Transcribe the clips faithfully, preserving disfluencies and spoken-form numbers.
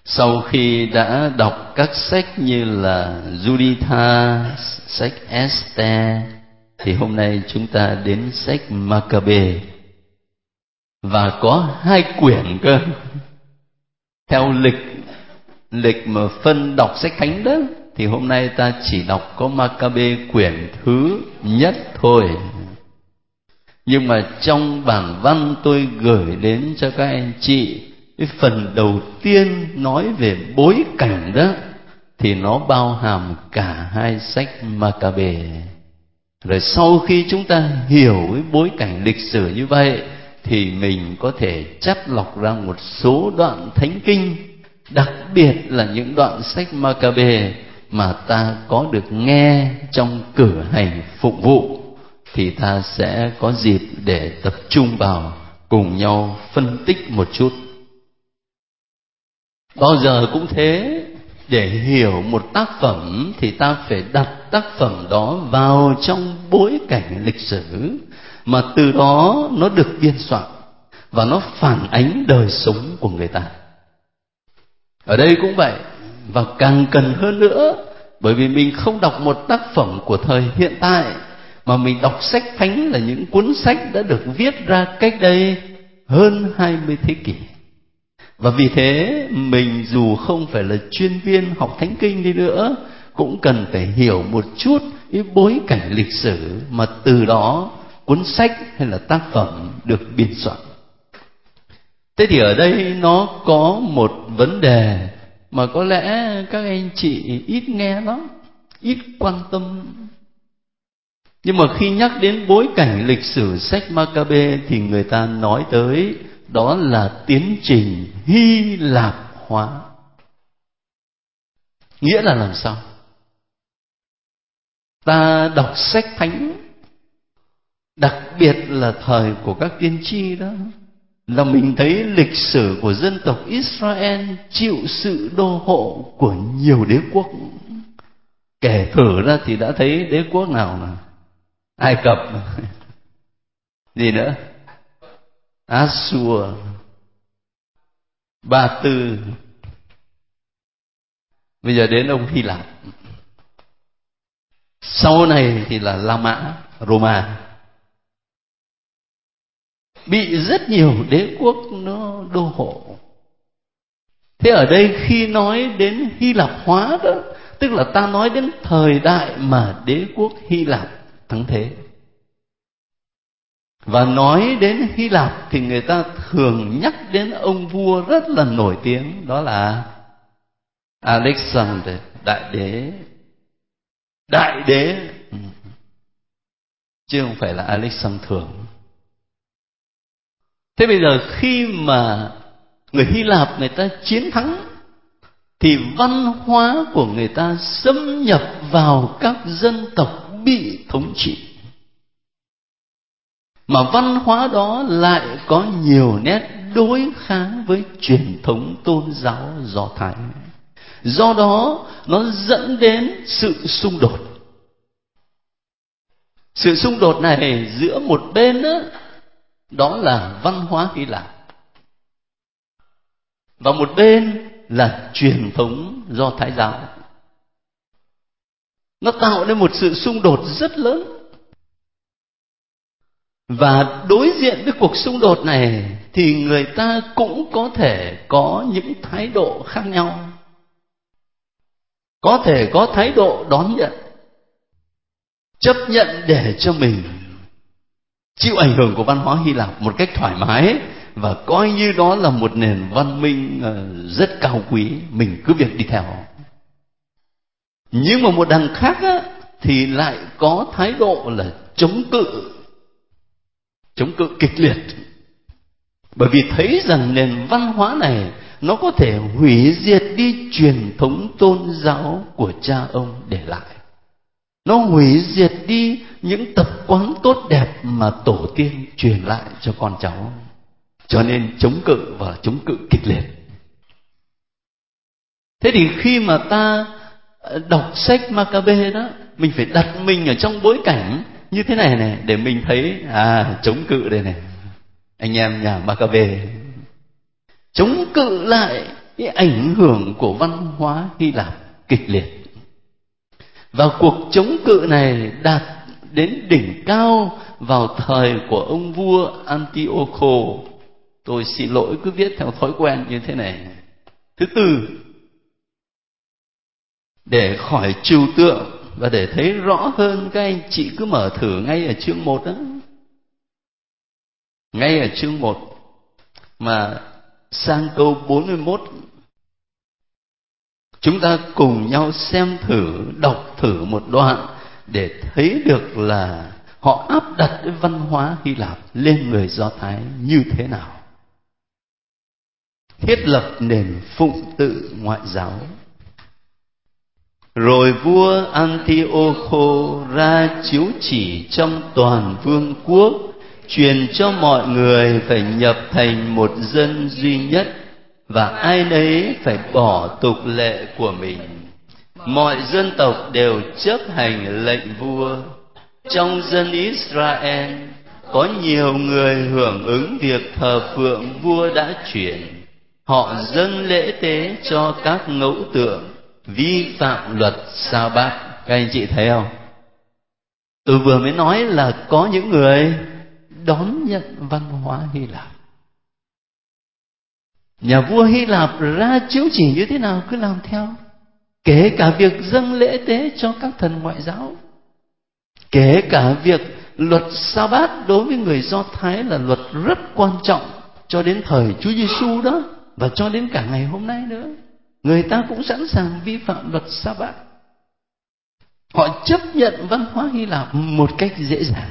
Sau khi đã đọc các sách như là Juditha, sách Esther, thì hôm nay chúng ta đến sách Ma-ca-bê. Và có hai quyển cơ. Theo lịch lịch mà phân đọc sách thánh đó, thì hôm nay ta chỉ đọc có Ma-ca-bê quyển thứ nhất thôi. Nhưng mà trong bản văn tôi gửi đến cho các anh chị, cái phần đầu tiên nói về bối cảnh đó, thì nó bao hàm cả hai sách Ma-ca-bê. Rồi sau khi chúng ta hiểu cái bối cảnh lịch sử như vậy, thì mình có thể chắt lọc ra một số đoạn thánh kinh, đặc biệt là những đoạn sách Ma-ca-bê mà ta có được nghe trong cử hành phụng vụ, thì ta sẽ có dịp để tập trung vào, cùng nhau phân tích một chút. Bao giờ cũng thế, để hiểu một tác phẩm thì ta phải đặt tác phẩm đó vào trong bối cảnh lịch sử, mà từ đó nó được biên soạn và nó phản ánh đời sống của người ta. Ở đây cũng vậy, và càng cần hơn nữa, bởi vì mình không đọc một tác phẩm của thời hiện tại, mà mình đọc sách thánh là những cuốn sách đã được viết ra cách đây hơn hai mươi thế kỷ. Và vì thế mình dù không phải là chuyên viên học thánh kinh đi nữa, cũng cần phải hiểu một chút cái bối cảnh lịch sử mà từ đó cuốn sách hay là tác phẩm được biên soạn. Thế thì ở đây nó có một vấn đề mà có lẽ các anh chị ít nghe lắm, ít quan tâm. Nhưng mà khi nhắc đến bối cảnh lịch sử sách Ma-ca-bê thì người ta nói tới, đó là tiến trình Hy Lạp hóa. Nghĩa là làm sao? Ta đọc sách thánh, đặc biệt là thời của các tiên tri đó, là mình thấy lịch sử của dân tộc Israel chịu sự đô hộ của nhiều đế quốc. Kể thử ra thì đã thấy đế quốc nào nào? Ai Cập, gì nữa? Assur, Ba Tư, bây giờ đến ông Hy Lạp. Sau này thì là La Mã, Roma. Bị rất nhiều đế quốc nó đô hộ. Thế ở đây khi nói đến Hy Lạp hóa đó, tức là ta nói đến thời đại mà đế quốc Hy Lạp thắng thế. Và nói đến Hy Lạp thì người ta thường nhắc đến ông vua rất là nổi tiếng, đó là Alexander Đại Đế. Đại Đế, chứ không phải là Alexander thường. Thế bây giờ khi mà người Hy Lạp người ta chiến thắng, thì văn hóa của người ta xâm nhập vào các dân tộc bị thống trị. Mà văn hóa đó lại có nhiều nét đối kháng với truyền thống tôn giáo Do Thái. Do đó nó dẫn đến sự xung đột. Sự xung đột này giữa một bên đó, đó là văn hóa Hy Lạp, và một bên là truyền thống Do Thái giáo. Nó tạo nên một sự xung đột rất lớn. Và đối diện với cuộc xung đột này thì người ta cũng có thể có những thái độ khác nhau. Có thể có thái độ đón nhận, chấp nhận để cho mình chịu ảnh hưởng của văn hóa Hy Lạp một cách thoải mái, và coi như đó là một nền văn minh rất cao quý, mình cứ việc đi theo. Nhưng mà một đằng khác á, thì lại có thái độ là chống cự, chống cự kịch liệt. Bởi vì thấy rằng nền văn hóa này nó có thể hủy diệt đi truyền thống tôn giáo của cha ông để lại. Nó hủy diệt đi những tập quán tốt đẹp mà tổ tiên truyền lại cho con cháu. Cho nên chống cự và chống cự kịch liệt. Thế thì khi mà ta đọc sách Ma-ca-bê đó, mình phải đặt mình ở trong bối cảnh như thế này này, để mình thấy à, chống cự đây này, anh em nhà Ma-ca-bê chống cự lại cái ảnh hưởng của văn hóa Hy Lạp kịch liệt. Và cuộc chống cự này đạt đến đỉnh cao vào thời của ông vua Antioco. Tôi xin lỗi cứ viết theo thói quen như thế này. Thứ tư, để khỏi trừu tượng và để thấy rõ hơn, các anh chị cứ mở thử ngay ở chương một đó. Ngay ở chương một mà sang câu bốn mươi mốt, chúng ta cùng nhau xem thử, đọc thử một đoạn để thấy được là họ áp đặt cái văn hóa Hy Lạp lên người Do Thái như thế nào. Thiết lập nền phụng tự ngoại giáo. Rồi vua Antioco ra chiếu chỉ trong toàn vương quốc, truyền cho mọi người phải nhập thành một dân duy nhất, và ai nấy phải bỏ tục lệ của mình. Mọi dân tộc đều chấp hành lệnh vua. Trong dân Israel có nhiều người hưởng ứng việc thờ phượng vua đã truyền. Họ dâng lễ tế cho các ngẫu tượng, vi phạm luật sa bát. Các anh chị thấy không? Tôi vừa mới nói là có những người đón nhận văn hóa Hy Lạp. Nhà vua Hy Lạp ra chiếu chỉ như thế nào cứ làm theo, kể cả việc dâng lễ tế cho các thần ngoại giáo, kể cả việc luật sa bát đối với người Do Thái là luật rất quan trọng cho đến thời Chúa Giêsu đó, và cho đến cả ngày hôm nay nữa. Người ta cũng sẵn sàng vi phạm luật sa bát. Họ chấp nhận văn hóa Hy Lạp một cách dễ dàng.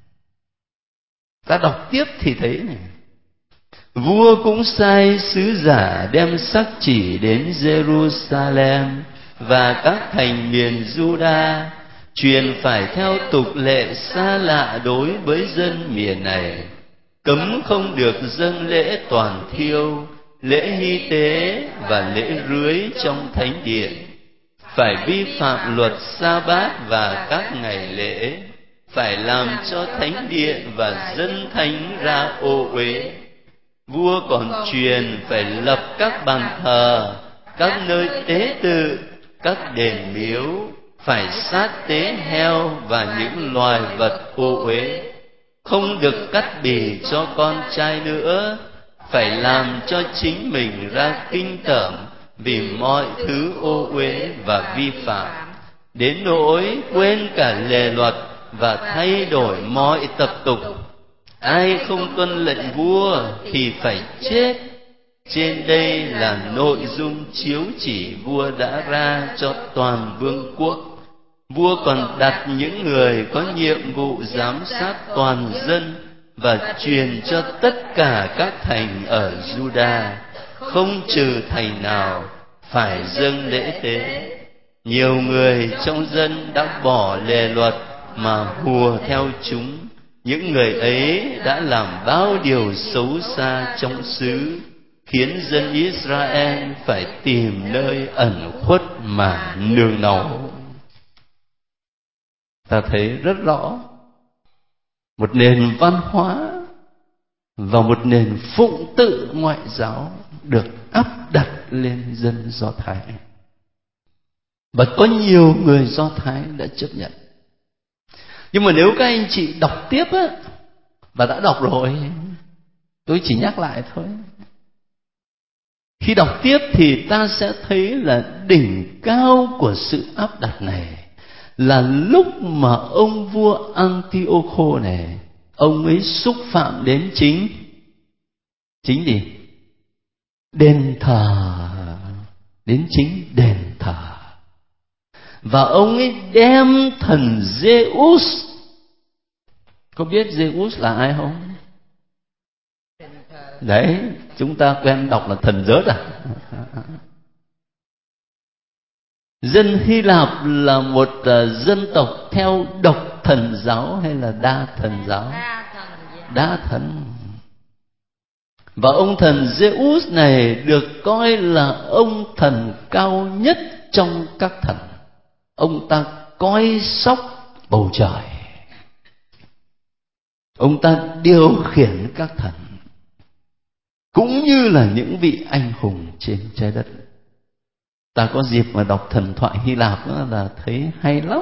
Ta đọc tiếp thì thấy này, vua cũng sai sứ giả đem sắc chỉ đến Jerusalem và các thành miền Juda, truyền phải theo tục lệ xa lạ đối với dân miền này, cấm không được dâng lễ toàn thiêu, lễ hy tế và lễ rưới trong thánh điện, phải vi phạm luật sa bát và các ngày lễ, phải làm cho thánh điện và dân thánh ra ô uế. Vua còn truyền phải lập các bàn thờ, các nơi tế tự, các đền miếu, phải sát tế heo và những loài vật ô uế, không được cắt bì cho con trai nữa, phải làm cho chính mình ra kinh tởm vì mọi thứ ô uế và vi phạm, đến nỗi quên cả lề luật và thay đổi mọi tập tục. Ai không tuân lệnh vua thì phải chết. Trên đây là nội dung chiếu chỉ vua đã ra cho toàn vương quốc. Vua còn đặt những người có nhiệm vụ giám sát toàn dân và truyền cho tất cả các thành ở Juda, không trừ thành nào, phải dâng lễ tế. Nhiều người trong dân đã bỏ lề luật mà hùa theo chúng. Những người ấy đã làm bao điều xấu xa trong xứ, khiến dân Israel phải tìm nơi ẩn khuất mà nương náu. Ta thấy rất rõ một nền văn hóa và một nền phụng tự ngoại giáo được áp đặt lên dân Do Thái, và có nhiều người Do Thái đã chấp nhận. Nhưng mà nếu các anh chị đọc tiếp á, và đã đọc rồi, tôi chỉ nhắc lại thôi. Khi đọc tiếp thì ta sẽ thấy là đỉnh cao của sự áp đặt này là lúc mà ông vua Antioco này, ông ấy xúc phạm đến chính chính gì? Đền thờ, đến chính đền thờ. Và ông ấy đem thần Zeus, có biết Zeus là ai không? Đấy, chúng ta quen đọc là thần rớt à? Dân Hy Lạp là một dân tộc theo độc thần giáo hay là đa thần giáo? Đa thần. Và ông thần Zeus này được coi là ông thần cao nhất trong các thần. Ông ta coi sóc bầu trời, ông ta điều khiển các thần. cũng như là những vị anh hùng trên trái đất. Ta có dịp mà đọc thần thoại Hy Lạp đó là thấy hay lắm.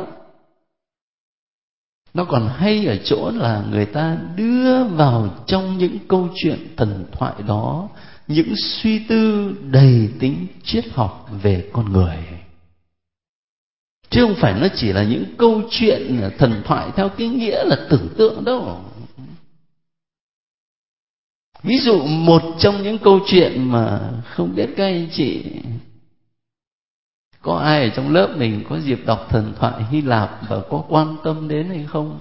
Nó còn hay ở chỗ là người ta đưa vào trong những câu chuyện thần thoại đó những suy tư đầy tính triết học về con người, chứ không phải nó chỉ là những câu chuyện thần thoại theo cái nghĩa là tưởng tượng đâu. Ví dụ một trong những câu chuyện mà không biết các anh chị có ai ở trong lớp mình có dịp đọc thần thoại Hy Lạp và có quan tâm đến hay không?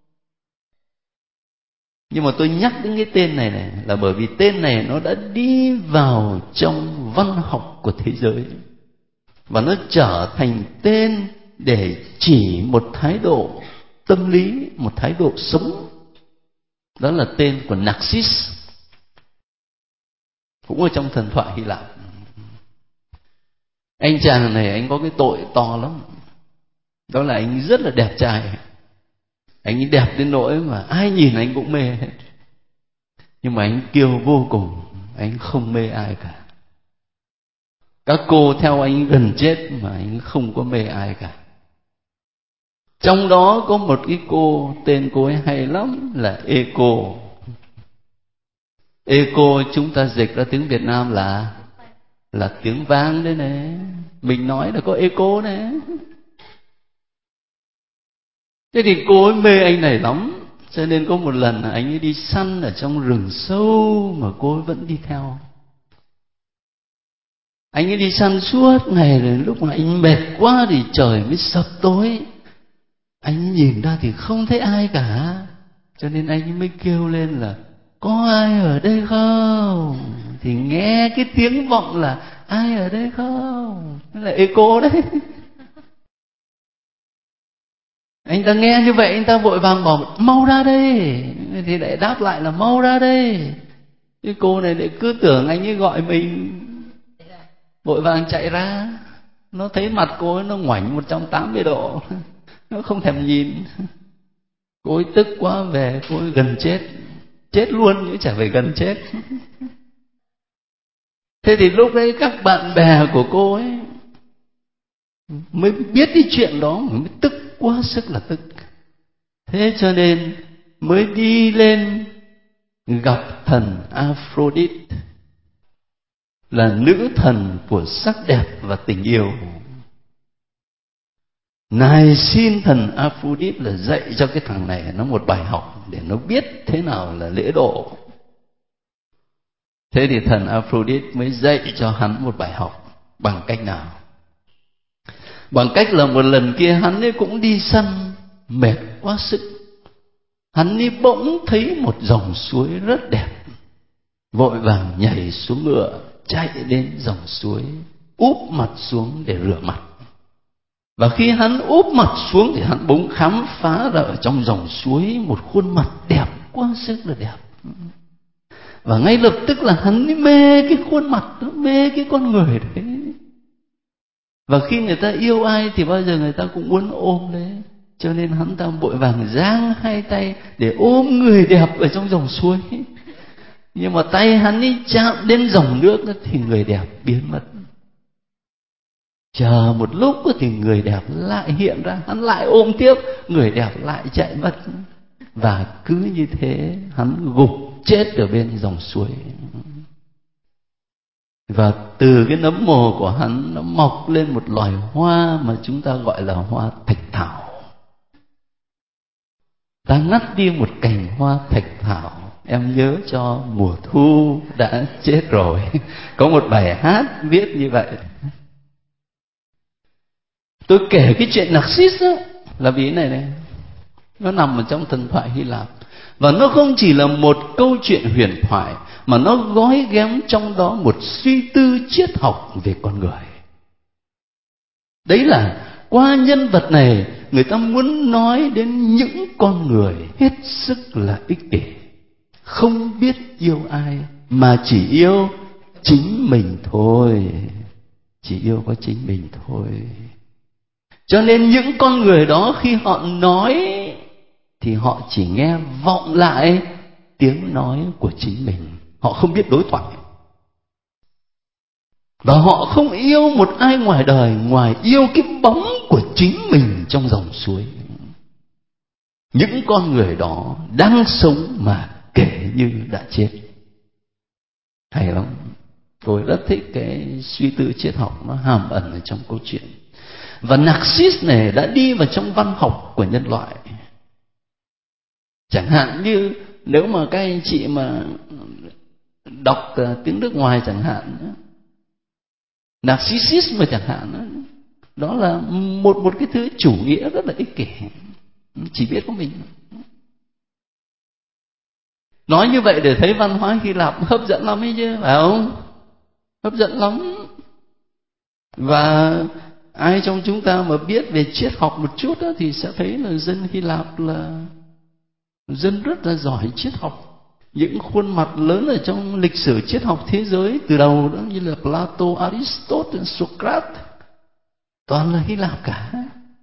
Nhưng mà tôi nhắc đến cái tên này này là bởi vì tên này nó đã đi vào trong văn học của thế giới, và nó trở thành tên để chỉ một thái độ tâm lý, một thái độ sống. Đó là tên của Narcissus, cũng ở trong thần thoại Hy Lạp. Anh chàng này anh có cái tội to lắm, đó là anh rất là đẹp trai. Anh ấy đẹp đến nỗi mà ai nhìn anh cũng mê hết. Nhưng mà anh kiêu vô cùng, anh không mê ai cả. Các cô theo anh gần chết mà anh không có mê ai cả. Trong đó có một cái cô, tên cô ấy hay lắm, là Eco. Eco chúng ta dịch ra tiếng Việt Nam là là tiếng vang đấy này. Mình nói là có Eco này. Thế thì cô ấy mê anh này lắm, cho nên có một lần anh ấy đi săn ở trong rừng sâu mà cô ấy vẫn đi theo. Anh ấy đi săn suốt ngày, rồi lúc mà anh mệt quá thì trời mới sập tối. Anh nhìn ra thì không thấy ai cả, cho nên anh ấy mới kêu lên là có ai ở đây không? Thì nghe cái tiếng vọng là ai ở đây không? Đó là Eco đấy. Anh ta nghe như vậy anh ta vội vàng bảo mau ra đây, thì lại đáp lại là mau ra đây. Cái cô này lại cứ tưởng anh ấy gọi mình, vội vàng chạy ra. Nó thấy mặt cô ấy nó ngoảnh một trăm tám mươi độ, nó không thèm nhìn. Cô ấy tức quá về, cô ấy gần chết, chết luôn chứ chả phải gần chết. Thế thì lúc đấy các bạn bè của cô ấy mới biết cái chuyện đó, mới tức quá sức là tức. Thế cho nên mới đi lên gặp thần Aphrodite, là nữ thần của sắc đẹp và tình yêu. Này xin thần Aphrodite là dạy cho cái thằng này nó một bài học để nó biết thế nào là lễ độ. Thế thì thần Aphrodite mới dạy cho hắn một bài học. Bằng cách nào? Bằng cách là một lần kia hắn ấy cũng đi săn mệt quá sức, hắn ấy bỗng thấy một dòng suối rất đẹp, vội vàng nhảy xuống ngựa chạy đến dòng suối, úp mặt xuống để rửa mặt. Và khi hắn úp mặt xuống thì hắn bỗng khám phá ra ở trong dòng suối một khuôn mặt đẹp quá sức là đẹp. Và ngay lập tức là hắn mê cái khuôn mặt đó, mê cái con người đấy. Và khi người ta yêu ai thì bao giờ người ta cũng muốn ôm đấy, cho nên hắn ta vội vàng giang hai tay để ôm người đẹp ở trong dòng suối. Nhưng mà tay hắn ấy chạm đến dòng nước đó, thì người đẹp biến mất. Chờ một lúc thì người đẹp lại hiện ra, hắn lại ôm tiếp, người đẹp lại chạy mất. Và cứ như thế hắn gục chết ở bên dòng suối. Và từ cái nấm mồ của hắn nó mọc lên một loài hoa mà chúng ta gọi là hoa thạch thảo. Ta ngắt đi một cành hoa thạch thảo, em nhớ cho mùa thu đã chết rồi. Có một bài hát viết như vậy. Tôi kể cái chuyện Narcissus đó là vì này này, nó nằm ở trong thần thoại Hy Lạp. Và nó không chỉ là một câu chuyện huyền thoại, mà nó gói ghém trong đó một suy tư triết học về con người. Đấy là qua nhân vật này, người ta muốn nói đến những con người hết sức là ích kỷ, không biết yêu ai, mà chỉ yêu chính mình thôi. Chỉ yêu có chính mình thôi. Cho nên những con người đó khi họ nói thì họ chỉ nghe vọng lại tiếng nói của chính mình. Họ không biết đối thoại. Và họ không yêu một ai ngoài đời ngoài yêu cái bóng của chính mình trong dòng suối. Những con người đó đang sống mà kể như đã chết. Hay lắm. Tôi rất thích cái suy tư triết học nó hàm ẩn ở trong câu chuyện. Và Narcissus này đã đi vào trong văn học của nhân loại. Chẳng hạn như nếu mà các anh chị mà đọc tiếng nước ngoài chẳng hạn, Narcissism chẳng hạn, đó là một một cái thứ chủ nghĩa rất là ích kỷ, chỉ biết có mình. Nói như vậy để thấy văn hóa Hy Lạp hấp dẫn lắm ấy chứ, phải không? Hấp dẫn lắm. Và ai trong chúng ta mà biết về triết học một chút đó, thì sẽ thấy là dân Hy Lạp là dân rất là giỏi triết học. Những khuôn mặt lớn ở trong lịch sử triết học thế giới từ đầu đó, như là Plato, Aristotle, Socrates, toàn là Hy Lạp cả.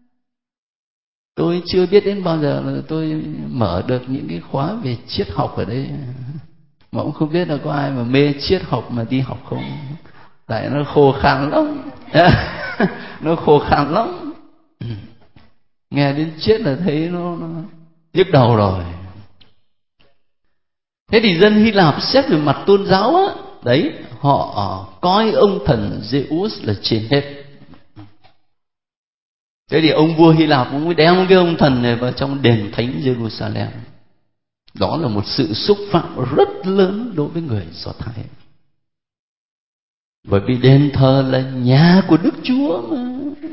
Tôi chưa biết đến bao giờ là tôi mở được những cái khóa về triết học ở đây, mà cũng không biết là có ai mà mê triết học mà đi học không. Tại nó khô khan lắm. Nó khô khan lắm. Nghe đến triết là thấy nó, nó nhức đầu rồi. Thế thì dân Hy Lạp xét về mặt tôn giáo á, đấy, họ coi ông thần Zeus là trên hết. Thế thì ông vua Hy Lạp cũng mới đem cái ông thần này vào trong đền thánh Jerusalem. Đó là một sự xúc phạm rất lớn đối với người Do Thái. Bởi vì đền thờ là nhà của Đức Chúa mà.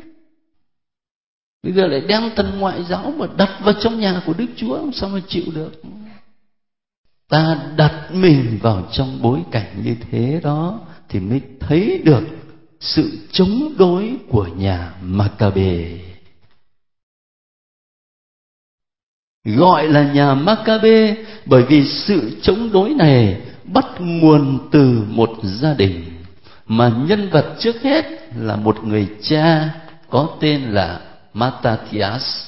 Bây giờ lại đem thần ngoại giáo mà đặt vào trong nhà của Đức Chúa, sao mà chịu được. Ta đặt mình vào trong bối cảnh như thế đó thì mới thấy được sự chống đối của nhà Maccabe. Gọi là nhà Maccabe bởi vì sự chống đối này bắt nguồn từ một gia đình mà nhân vật trước hết là một người cha có tên là Mattathias.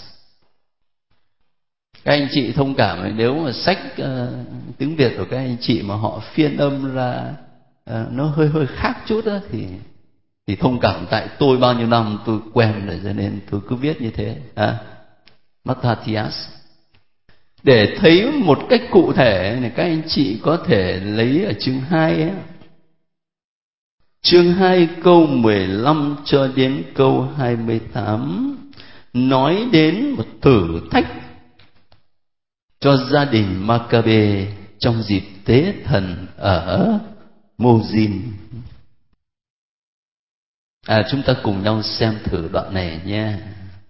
Các anh chị thông cảm nếu mà sách uh, tiếng Việt của các anh chị mà họ phiên âm ra uh, nó hơi hơi khác chút đó, thì thì thông cảm, tại tôi bao nhiêu năm tôi quen rồi cho nên tôi cứ viết như thế. À, Mattathias. Để thấy một cách cụ thể này, các anh chị có thể lấy ở chương hai ấy. Chương hai câu mười lăm cho đến câu hai mươi tám nói đến một thử thách cho gia đình Maccabe trong dịp tế thần ở Mozin. À, chúng ta cùng nhau xem thử đoạn này nha.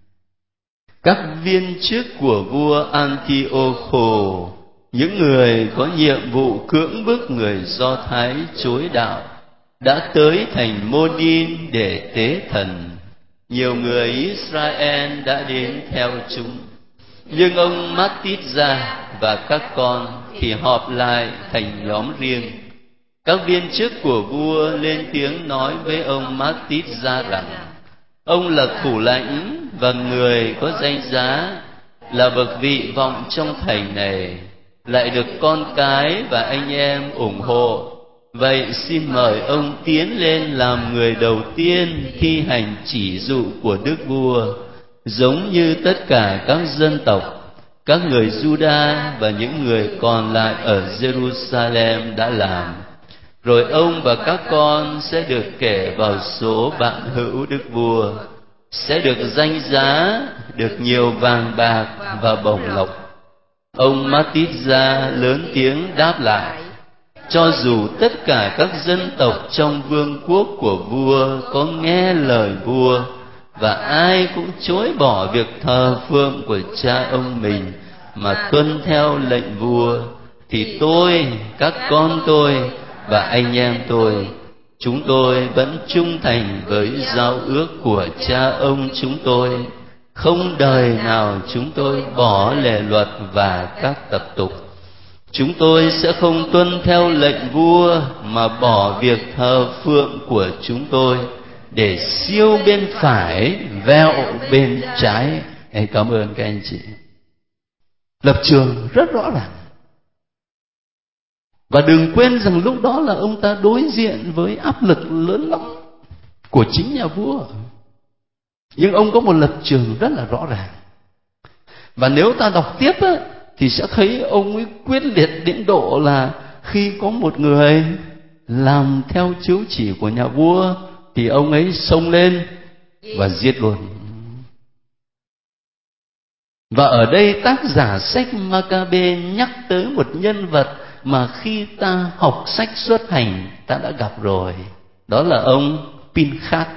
Các viên chức của vua Antiocho, những người có nhiệm vụ cưỡng bức người Do Thái chối đạo, đã tới thành Mô-đin để tế thần. Nhiều người Israel đã đến theo chúng, nhưng ông Mát-tít-gia và các con thì họp lại thành nhóm riêng. Các viên chức của vua lên tiếng nói với ông Mát-tít-gia rằng ông là thủ lãnh và người có danh giá, là bậc vị vọng trong thành này, lại được con cái và anh em ủng hộ. Vậy xin mời ông tiến lên làm người đầu tiên thi hành chỉ dụ của đức vua, giống như tất cả các dân tộc, các người Juda và những người còn lại ở Jerusalem đã làm. Rồi ông và các con sẽ được kể vào số bạn hữu đức vua, sẽ được danh giá, được nhiều vàng bạc và bổng lộc. Ông Mát-tít-gia lớn tiếng đáp lại: cho dù tất cả các dân tộc trong vương quốc của vua có nghe lời vua, và ai cũng chối bỏ việc thờ phượng của cha ông mình mà tuân theo lệnh vua, thì tôi, các con tôi và anh em tôi, chúng tôi vẫn trung thành với giao ước của cha ông chúng tôi. Không đời nào chúng tôi bỏ lề luật và các tập tục. Chúng tôi sẽ không tuân theo lệnh vua mà bỏ việc thờ phượng của chúng tôi để siêu bên phải vẹo bên trái. Hey, cảm ơn các anh chị. Lập trường rất rõ ràng. Và đừng quên rằng lúc đó là ông ta đối diện với áp lực lớn lắm. của chính nhà vua. Nhưng ông có một lập trường rất là rõ ràng. Và nếu ta đọc tiếp á, thì sẽ thấy ông ấy quyết liệt đến độ là khi có một người làm theo chiếu chỉ của nhà vua thì ông ấy xông lên và giết luôn. Và ở đây tác giả sách Ma-ca-bê nhắc tới một nhân vật mà khi ta học sách Xuất Hành ta đã gặp rồi. Đó là ông Pin-khát,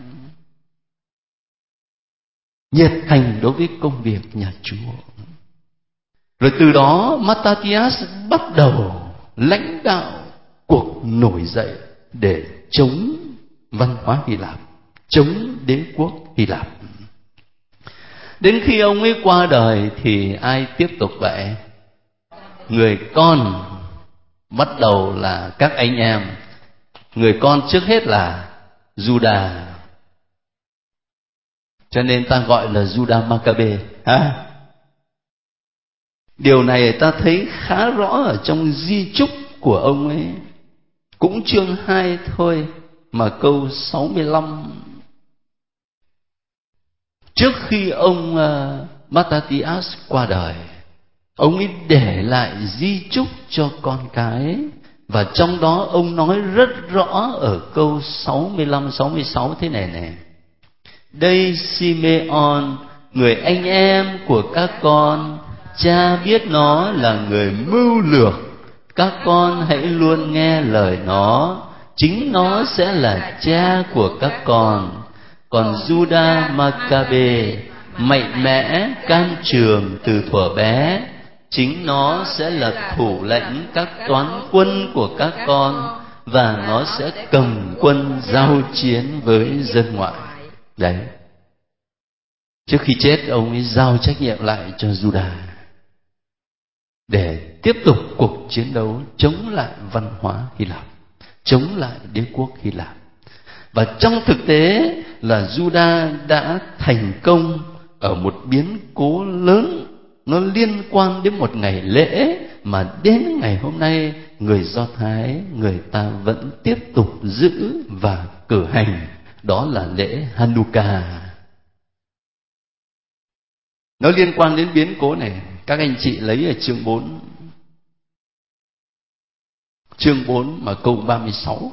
nhiệt thành đối với công việc nhà Chúa. Rồi từ đó Mattathias bắt đầu lãnh đạo cuộc nổi dậy để chống văn hóa Hy Lạp, chống đế quốc Hy Lạp. Đến khi ông ấy qua đời thì ai tiếp tục vậy? Người con bắt đầu là các anh em. Người con trước hết là Juda, cho nên ta gọi là Juda Ma-ca-bê. À, điều này ta thấy khá rõ ở trong di chúc của ông ấy, cũng chương hai thôi mà câu sáu mươi lăm. Trước khi ông uh, Mattathias qua đời, ông ấy để lại di chúc cho con cái. Và trong đó ông nói rất rõ ở câu sáu mươi lăm, sáu mươi sáu thế này này: đây Simeon, người anh em của các con, cha biết nó là người mưu lược, các con hãy luôn nghe lời nó, chính nó sẽ là cha của các con. Còn Juda Ma-ca-bê mạnh mẽ can trường từ thuở bé, chính nó sẽ là thủ lĩnh các toán quân của các con, và nó sẽ cầm quân giao chiến với dân ngoại. Đấy, trước khi chết ông ấy giao trách nhiệm lại cho Juda để tiếp tục cuộc chiến đấu chống lại văn hóa Hy Lạp, chống lại đế quốc Hy Lạp. Và trong thực tế là Juda đã thành công ở một biến cố lớn, nó liên quan đến một ngày lễ mà đến ngày hôm nay người Do Thái người ta vẫn tiếp tục giữ và cử hành, đó là lễ Hanukkah. Nó liên quan đến biến cố này, các anh chị lấy ở chương bốn. Chương bốn mà câu ba mươi sáu.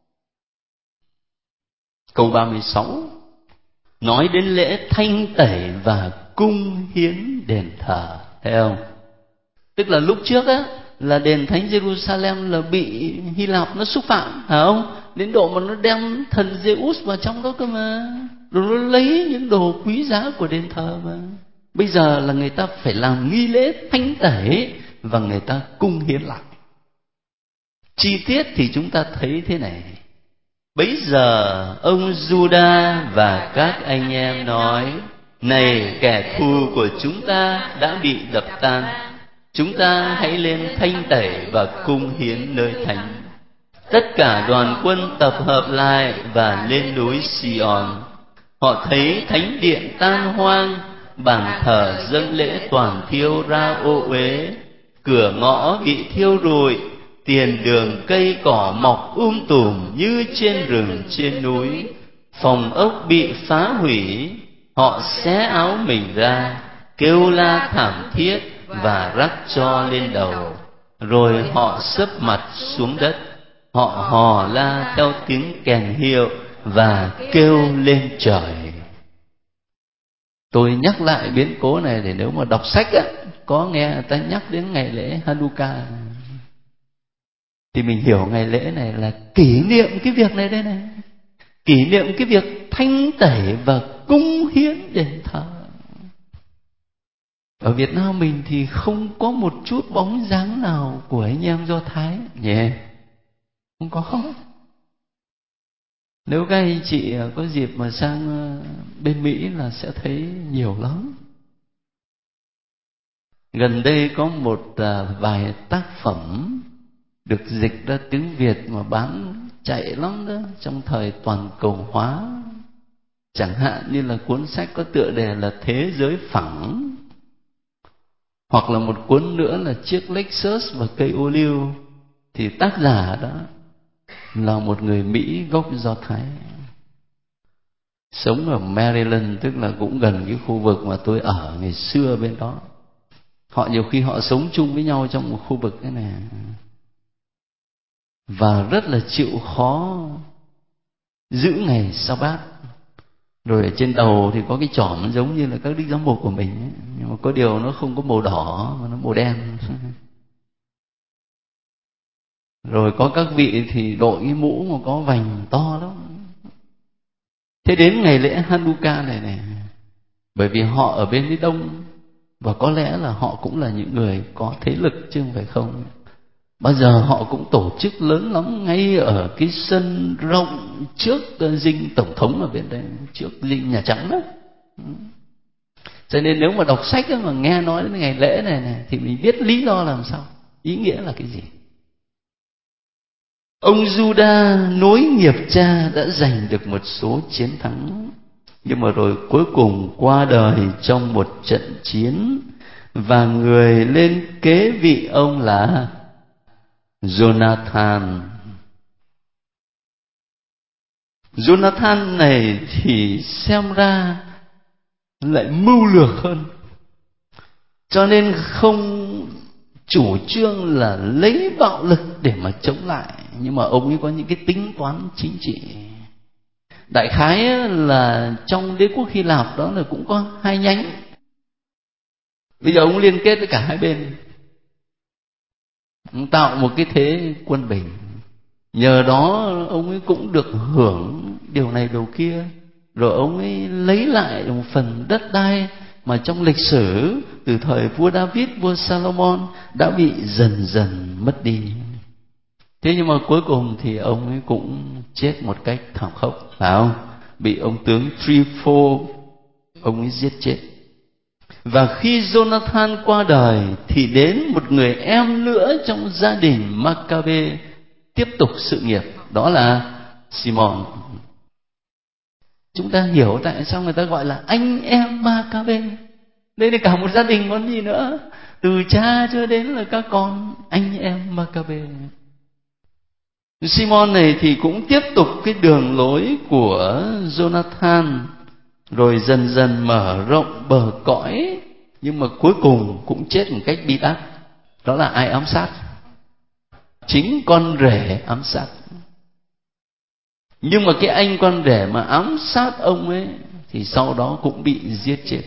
Câu ba mươi sáu nói đến lễ thanh tẩy và cung hiến đền thờ, thấy không? Tức là lúc trước á là đền thánh Jerusalem là bị Hy Lạp nó xúc phạm, phải không? Đến độ mà nó đem thần Zeus vào trong đó cơ mà, rồi nó lấy những đồ quý giá của đền thờ mà. Bây giờ là người ta phải làm nghi lễ thanh tẩy và người ta cung hiến lại. Chi tiết thì chúng ta thấy thế này: bấy giờ ông Juda và các anh em nói: này kẻ thù của chúng ta đã bị đập tan, chúng ta hãy lên thanh tẩy và cung hiến nơi thánh. Tất cả đoàn quân tập hợp lại và lên núi Sion. Họ thấy thánh điện tan hoang, bàn thờ dâng lễ toàn thiêu ra ô uế, cửa ngõ bị thiêu rụi, tiền đường cây cỏ mọc um tùm như trên rừng trên núi, phòng ốc bị phá hủy. Họ xé áo mình ra, kêu la thảm thiết và rắc tro lên đầu, rồi họ xấp mặt xuống đất. Họ hò la theo tiếng kèn hiệu và kêu lên trời. Tôi nhắc lại biến cố này để nếu mà đọc sách á, có nghe người ta nhắc đến ngày lễ Hanukkah thì mình hiểu ngày lễ này là kỷ niệm cái việc này đây này, kỷ niệm cái việc thanh tẩy và cung hiến đền thờ. Ở Việt Nam mình thì không có một chút bóng dáng nào của anh em Do Thái nhỉ? Yeah. Không có. Nếu các anh chị có dịp mà sang bên Mỹ là sẽ thấy nhiều lắm. Gần đây có một vài tác phẩm được dịch ra tiếng Việt mà bán chạy lắm đó, trong thời toàn cầu hóa. Chẳng hạn như là cuốn sách có tựa đề là Thế giới phẳng, hoặc là một cuốn nữa là Chiếc Lexus và cây ô liu. Thì tác giả đó là một người Mỹ gốc Do Thái. sống ở Maryland, tức là cũng gần cái khu vực mà tôi ở ngày xưa bên đó. Họ nhiều khi họ sống chung với nhau trong một khu vực thế này, và rất là chịu khó giữ ngày Sa-bát. Rồi ở trên đầu thì có cái chỏm giống như là các đức giám mục của mình ấy. Nhưng mà có điều nó không có màu đỏ mà nó màu đen. Rồi có các vị thì đội cái mũ mà có vành to lắm. Thế đến ngày lễ Hanukkah này này, bởi vì họ ở bên phía đông, và có lẽ là họ cũng là những người có thế lực chứ không phải không, bao giờ họ cũng tổ chức lớn lắm, ngay ở cái sân rộng trước dinh tổng thống ở bên đây, trước dinh Nhà Trắng đó. Cho nên nếu mà đọc sách mà nghe nói đến ngày lễ này này thì mình biết lý do làm sao, ý nghĩa là cái gì. Ông Juda nối nghiệp cha đã giành được một số chiến thắng, nhưng mà rồi cuối cùng qua đời trong một trận chiến, và người lên kế vị ông là Jonathan. Jonathan này thì xem ra lại mưu lược hơn, cho nên không chủ trương là lấy bạo lực để mà chống lại, nhưng mà ông ấy có những cái tính toán chính trị. Đại khái là trong đế quốc Hy Lạp đó là cũng có hai nhánh. Bây giờ ông liên kết với cả hai bên, tạo một cái thế quân bình. Nhờ đó ông ấy cũng được hưởng điều này điều kia. Rồi ông ấy lấy lại một phần đất đai mà trong lịch sử từ thời vua David, vua Salomon đã bị dần dần mất đi. Thế nhưng mà cuối cùng thì ông ấy cũng chết một cách thảm khốc, phải không? Bị ông tướng Trypho ông ấy giết chết. Và khi Jonathan qua đời thì đến một người em nữa trong gia đình Maccabe tiếp tục sự nghiệp, đó là Simon. Chúng ta hiểu tại sao người ta gọi là anh em Maccabe. Đây là cả một gia đình còn gì nữa, từ cha cho đến là các con anh em Maccabe. Simon này thì cũng tiếp tục cái đường lối của Jonathan, rồi dần dần mở rộng bờ cõi, nhưng mà cuối cùng cũng chết một cách bi đát. Đó là ai ám sát? Chính con rể ám sát. Nhưng mà cái anh con rể mà ám sát ông ấy thì sau đó cũng bị giết chết.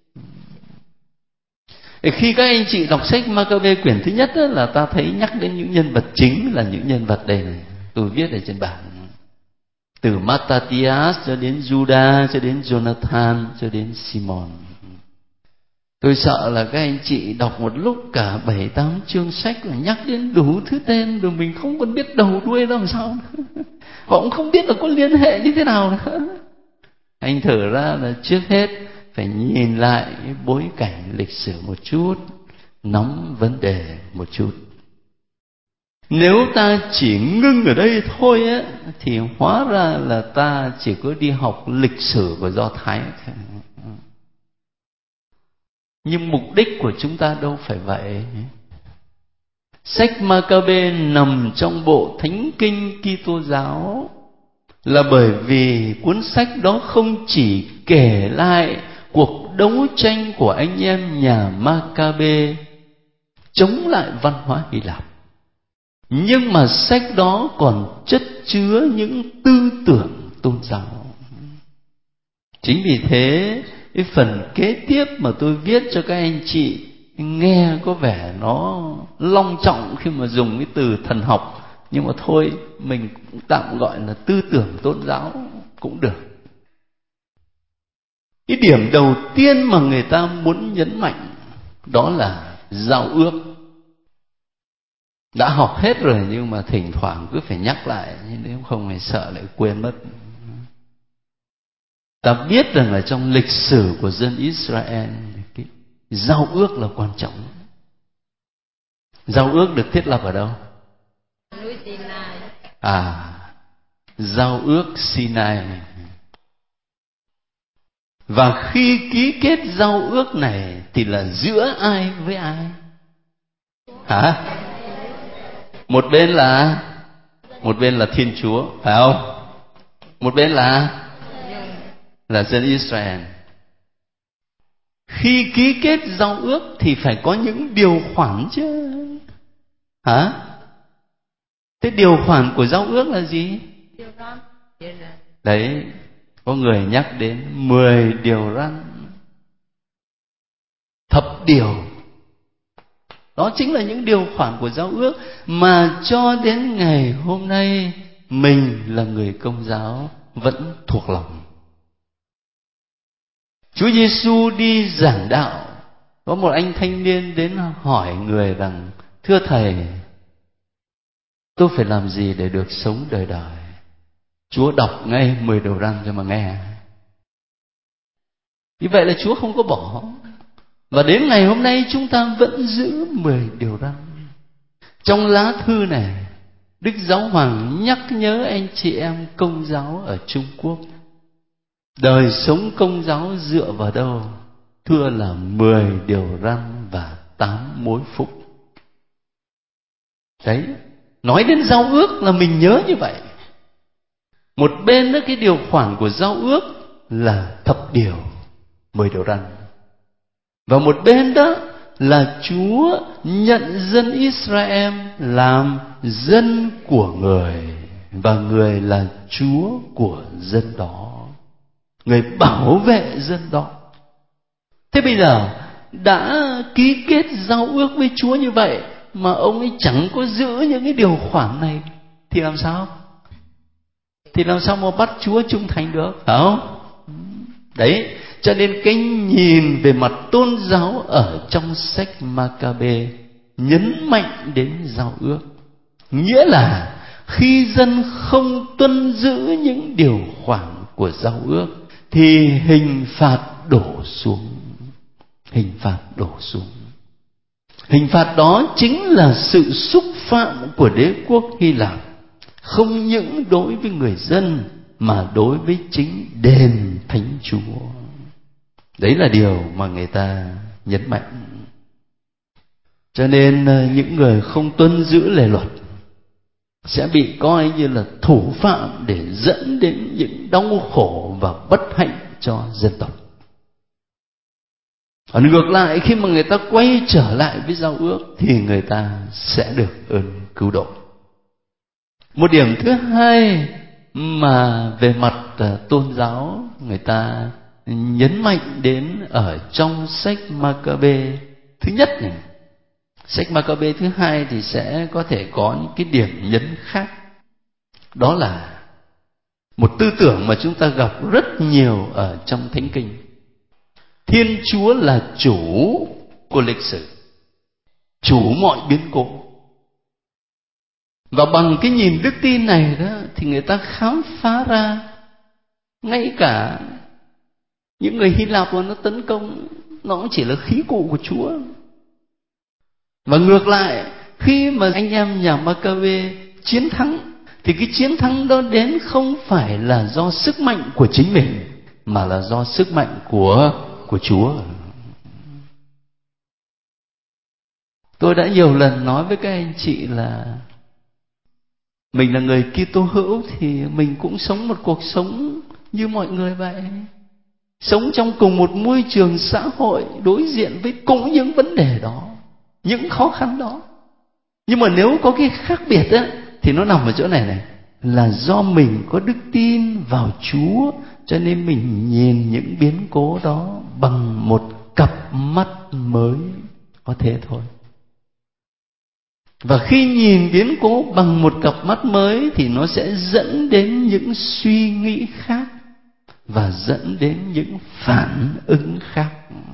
Khi các anh chị đọc sách Maccabe quyển thứ nhất đó, là ta thấy nhắc đến những nhân vật chính là những nhân vật đây này, tôi viết ở trên bảng. Từ Mattathias cho đến Judah, cho đến Jonathan, cho đến Simon. Tôi sợ là các anh chị đọc một lúc cả bảy tám chương sách là nhắc đến đủ thứ tên, rồi mình không còn biết đầu đuôi làm sao nữa. Họ cũng không biết là có liên hệ như thế nào nữa. Anh thử ra là trước hết phải nhìn lại cái bối cảnh lịch sử một chút, nắm vấn đề một chút. Nếu ta chỉ ngưng ở đây thôi á, thì hóa ra là ta chỉ có đi học lịch sử của Do Thái. Nhưng mục đích của chúng ta đâu phải vậy. Sách Maccabe nằm trong bộ Thánh Kinh Kitô giáo là bởi vì cuốn sách đó không chỉ kể lại cuộc đấu tranh của anh em nhà Maccabe chống lại văn hóa Hy Lạp, nhưng mà sách đó còn chất chứa những tư tưởng tôn giáo. Chính vì thế cái phần kế tiếp mà tôi viết cho các anh chị nghe có vẻ nó long trọng khi mà dùng cái từ thần học, nhưng mà thôi mình cũng tạm gọi là tư tưởng tôn giáo cũng được. Cái điểm đầu tiên mà người ta muốn nhấn mạnh đó là giao ước. Đã học hết rồi nhưng mà thỉnh thoảng cứ phải nhắc lại, nếu không thì sợ lại quên mất. Ta biết rằng là trong lịch sử của dân Israel, cái giao ước là quan trọng. Giao ước được thiết lập ở đâu? Núi Sinai. À, giao ước Sinai. Và khi ký kết giao ước này thì là giữa ai với ai? Hả? Một bên là một bên là Thiên Chúa, phải không? Một bên là là dân Israel. Khi ký kết giao ước thì phải có những điều khoản chứ. Hả? Thế điều khoản của giao ước là gì? Đấy, có người nhắc đến mười điều răn, thập điều. Đó chính là những điều khoản của giao ước mà cho đến ngày hôm nay mình là người Công giáo vẫn thuộc lòng. Chúa Giêsu đi giảng đạo, có một anh thanh niên đến hỏi người rằng: thưa thầy, tôi phải làm gì để được sống đời đời? Chúa đọc ngay mười điều răn cho mà nghe. Như vậy là Chúa không có bỏ. Và đến ngày hôm nay chúng ta vẫn giữ mười điều răn. Trong lá thư này, Đức Giáo Hoàng nhắc nhớ anh chị em Công giáo ở Trung Quốc, đời sống Công giáo dựa vào đâu? Thưa là mười điều răn và tám mối phúc. Đấy, nói đến giao ước là mình nhớ như vậy. Một bên đó, cái điều khoản của giao ước là thập điều, mười điều răn. Và một bên đó là Chúa nhận dân Israel làm dân của người, và người là Chúa của dân đó, người bảo vệ dân đó. Thế bây giờ đã ký kết giao ước với Chúa như vậy mà ông ấy chẳng có giữ những cái điều khoản này thì làm sao? Thì làm sao mà bắt Chúa trung thành được, phải không? Đấy, cho nên cái nhìn về mặt tôn giáo ở trong sách Ma-ca-bê nhấn mạnh đến giao ước. Nghĩa là khi dân không tuân giữ những điều khoản của giao ước thì hình phạt đổ xuống. Hình phạt đổ xuống. Hình phạt đó chính là sự xúc phạm của đế quốc Hy Lạp, không những đối với người dân mà đối với chính đền Thánh Chúa. Đấy là điều mà người ta nhấn mạnh. Cho nên những người không tuân giữ lề luật sẽ bị coi như là thủ phạm để dẫn đến những đau khổ và bất hạnh cho dân tộc. Còn ngược lại, khi mà người ta quay trở lại với giao ước thì người ta sẽ được ơn cứu độ. Một điểm thứ hai mà về mặt tôn giáo người ta nhấn mạnh đến ở trong sách Ma-ca-bê thứ nhất này, sách Ma-ca-bê thứ hai thì sẽ có thể có những cái điểm nhấn khác. Đó là một tư tưởng mà chúng ta gặp rất nhiều ở trong Thánh Kinh. Thiên Chúa là chủ của lịch sử, chủ mọi biến cố. Và bằng cái nhìn đức tin này đó thì người ta khám phá ra ngay cả những người Hy Lạp mà nó tấn công, nó cũng chỉ là khí cụ của Chúa. Và ngược lại, khi mà anh em nhà Ma-ca-bê chiến thắng thì cái chiến thắng đó đến không phải là do sức mạnh của chính mình, mà là do sức mạnh của của Chúa. Tôi đã nhiều lần nói với các anh chị là mình là người Kitô hữu thì mình cũng sống một cuộc sống như mọi người vậy. Sống trong cùng một môi trường xã hội, đối diện với cũng những vấn đề đó, những khó khăn đó. Nhưng mà nếu có cái khác biệt á, thì nó nằm ở chỗ này này, là do mình có đức tin vào Chúa, cho nên mình nhìn những biến cố đó bằng một cặp mắt mới. Có thế thôi. Và khi nhìn biến cố bằng một cặp mắt mới thì nó sẽ dẫn đến những suy nghĩ khác và dẫn đến những phản ứng khác.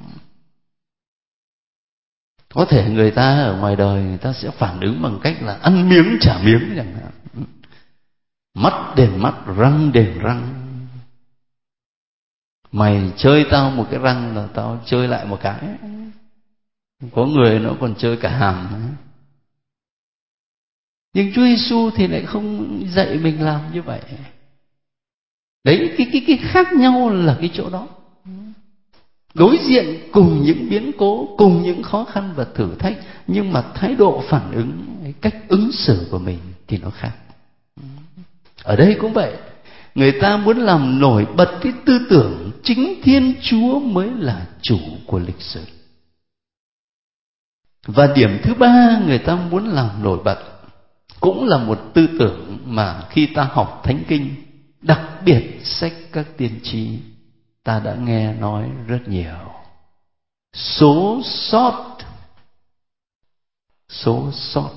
Có thể người ta ở ngoài đời người ta sẽ phản ứng bằng cách là ăn miếng trả miếng chẳng hạn. Mắt đền mắt, răng đền răng. Mày chơi tao một cái răng là tao chơi lại một cái. Có người nó còn chơi cả hàm. Nhưng Chúa Giêsu thì lại không dạy mình làm như vậy. Đấy, cái, cái, cái khác nhau là cái chỗ đó. Đối diện cùng những biến cố, cùng những khó khăn và thử thách, nhưng mà thái độ phản ứng, cách ứng xử của mình thì nó khác. Ở đây cũng vậy. người ta muốn làm nổi bật cái tư tưởng chính Thiên Chúa mới là chủ của lịch sử. Và điểm thứ ba người ta muốn làm nổi bật cũng là một tư tưởng mà khi ta học Thánh Kinh, đặc biệt sách các tiên tri, ta đã nghe nói rất nhiều. Số sót. Số sót.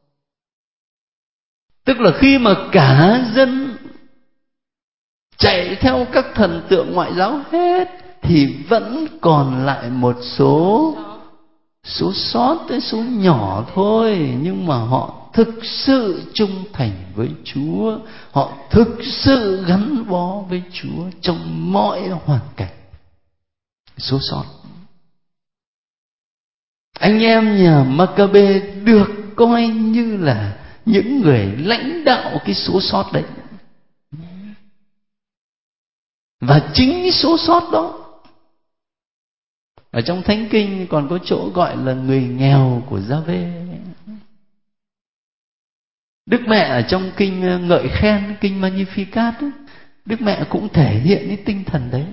Tức là khi mà cả dân chạy theo các thần tượng ngoại giáo hết, thì vẫn còn lại một số số sót, tới số nhỏ thôi, nhưng mà họ thực sự trung thành với Chúa, họ thực sự gắn bó với Chúa trong mọi hoàn cảnh. Số sót. Anh em nhà Maccabe được coi như là những người lãnh đạo cái số sót đấy. Và chính cái số sót đó, ở trong Thánh Kinh còn có chỗ gọi là người nghèo của Gia-vê. Đức Mẹ ở trong kinh ngợi khen, kinh Magnificat ấy, Đức Mẹ cũng thể hiện cái tinh thần đấy.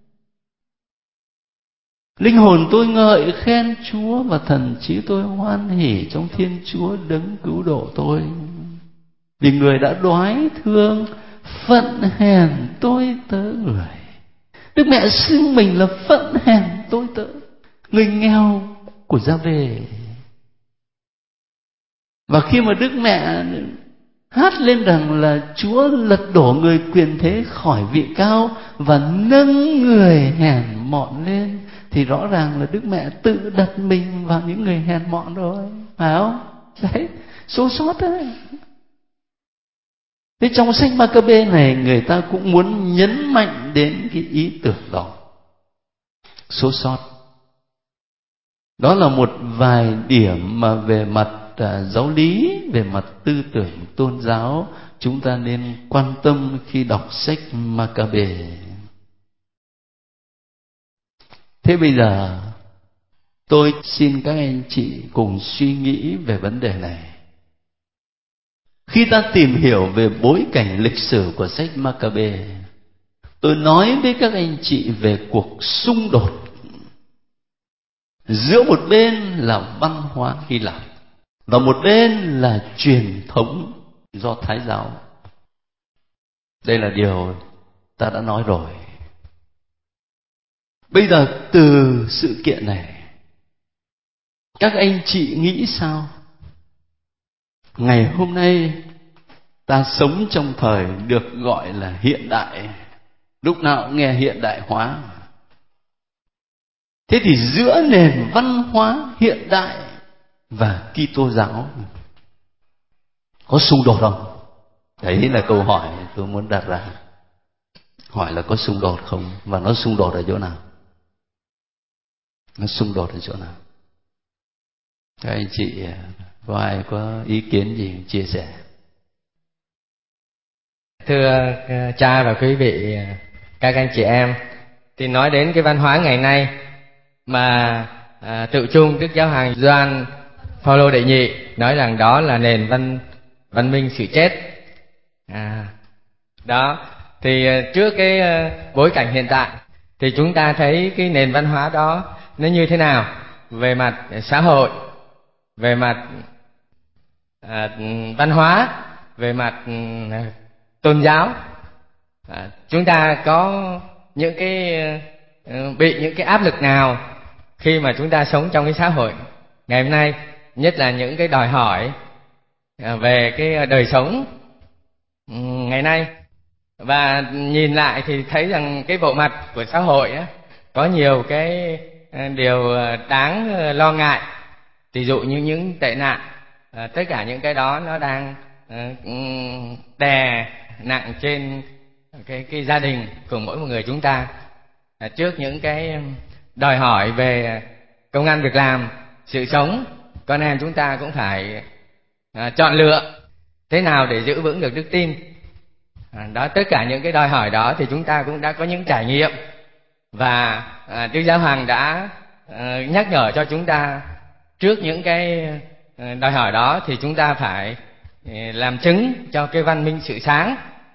Linh hồn tôi ngợi khen Chúa, và thần trí tôi hoan hỉ trong Thiên Chúa đấng cứu độ tôi, vì người đã đoái thương phận hèn tôi tớ người. Đức Mẹ xưng mình là phận hèn tôi tớ, người nghèo của Gia-vê. Và khi mà Đức Mẹ hát lên rằng là Chúa lật đổ người quyền thế khỏi vị cao và nâng người hèn mọn lên, thì rõ ràng là Đức Mẹ tự đặt mình vào những người hèn mọn rồi, phải không? Đấy, số sót đấy. Thế trong sách Ma-ca-bê này, người ta cũng muốn nhấn mạnh đến cái ý tưởng đó, số sót. Đó là một vài điểm mà về mặt à, giáo lý, về mặt tư tưởng tôn giáo, chúng ta nên quan tâm khi đọc sách Ma-ca-bê. Thế bây giờ tôi xin các anh chị cùng suy nghĩ về vấn đề này. Khi ta tìm hiểu về bối cảnh lịch sử của sách Ma-ca-bê, tôi nói với các anh chị về cuộc xung đột giữa một bên là văn hóa Hy Lạp và một bên là truyền thống do Thái giáo. Đây là điều ta đã nói rồi. Bây giờ từ sự kiện này, các anh chị nghĩ sao? Ngày hôm nay ta sống trong thời được gọi là hiện đại, lúc nào cũng nghe hiện đại hóa. Thế thì giữa nền văn hóa hiện đại và Kitô giáo có xung đột không? Đấy là câu hỏi tôi muốn đặt ra. Hỏi là có xung đột không? Và nó xung đột ở chỗ nào? Nó xung đột ở chỗ nào? Các anh chị có ai có ý kiến gì chia sẻ? Thưa cha và quý vị, các anh chị em, thì nói đến cái văn hóa ngày nay mà à, tự chung Đức Giáo hoàng Gioan Phaolô đệ nhị nói rằng đó là nền văn văn minh sự chết. À, đó thì trước cái bối cảnh hiện tại thì chúng ta thấy cái nền văn hóa đó nó như thế nào về mặt xã hội, về mặt à, văn hóa, về mặt à, tôn giáo. À, chúng ta có những cái uh, bị những cái áp lực nào khi mà chúng ta sống trong cái xã hội ngày hôm nay, nhất là những cái đòi hỏi uh, về cái đời sống um, ngày nay. Và nhìn lại thì thấy rằng cái bộ mặt của xã hội á, có nhiều cái uh, điều đáng uh, lo ngại. Ví dụ như những tệ nạn, uh, tất cả những cái đó nó đang uh, um, đè nặng trên cái cái gia đình của mỗi một người chúng ta. À, trước những cái đòi hỏi về công ăn việc làm, sự sống, con em chúng ta cũng phải à, chọn lựa thế nào để giữ vững được đức tin. À, đó, tất cả những cái đòi hỏi đó thì chúng ta cũng đã có những trải nghiệm, và à, Đức Giáo Hoàng đã à, nhắc nhở cho chúng ta trước những cái đòi hỏi đó thì chúng ta phải làm chứng cho cái văn minh sự sáng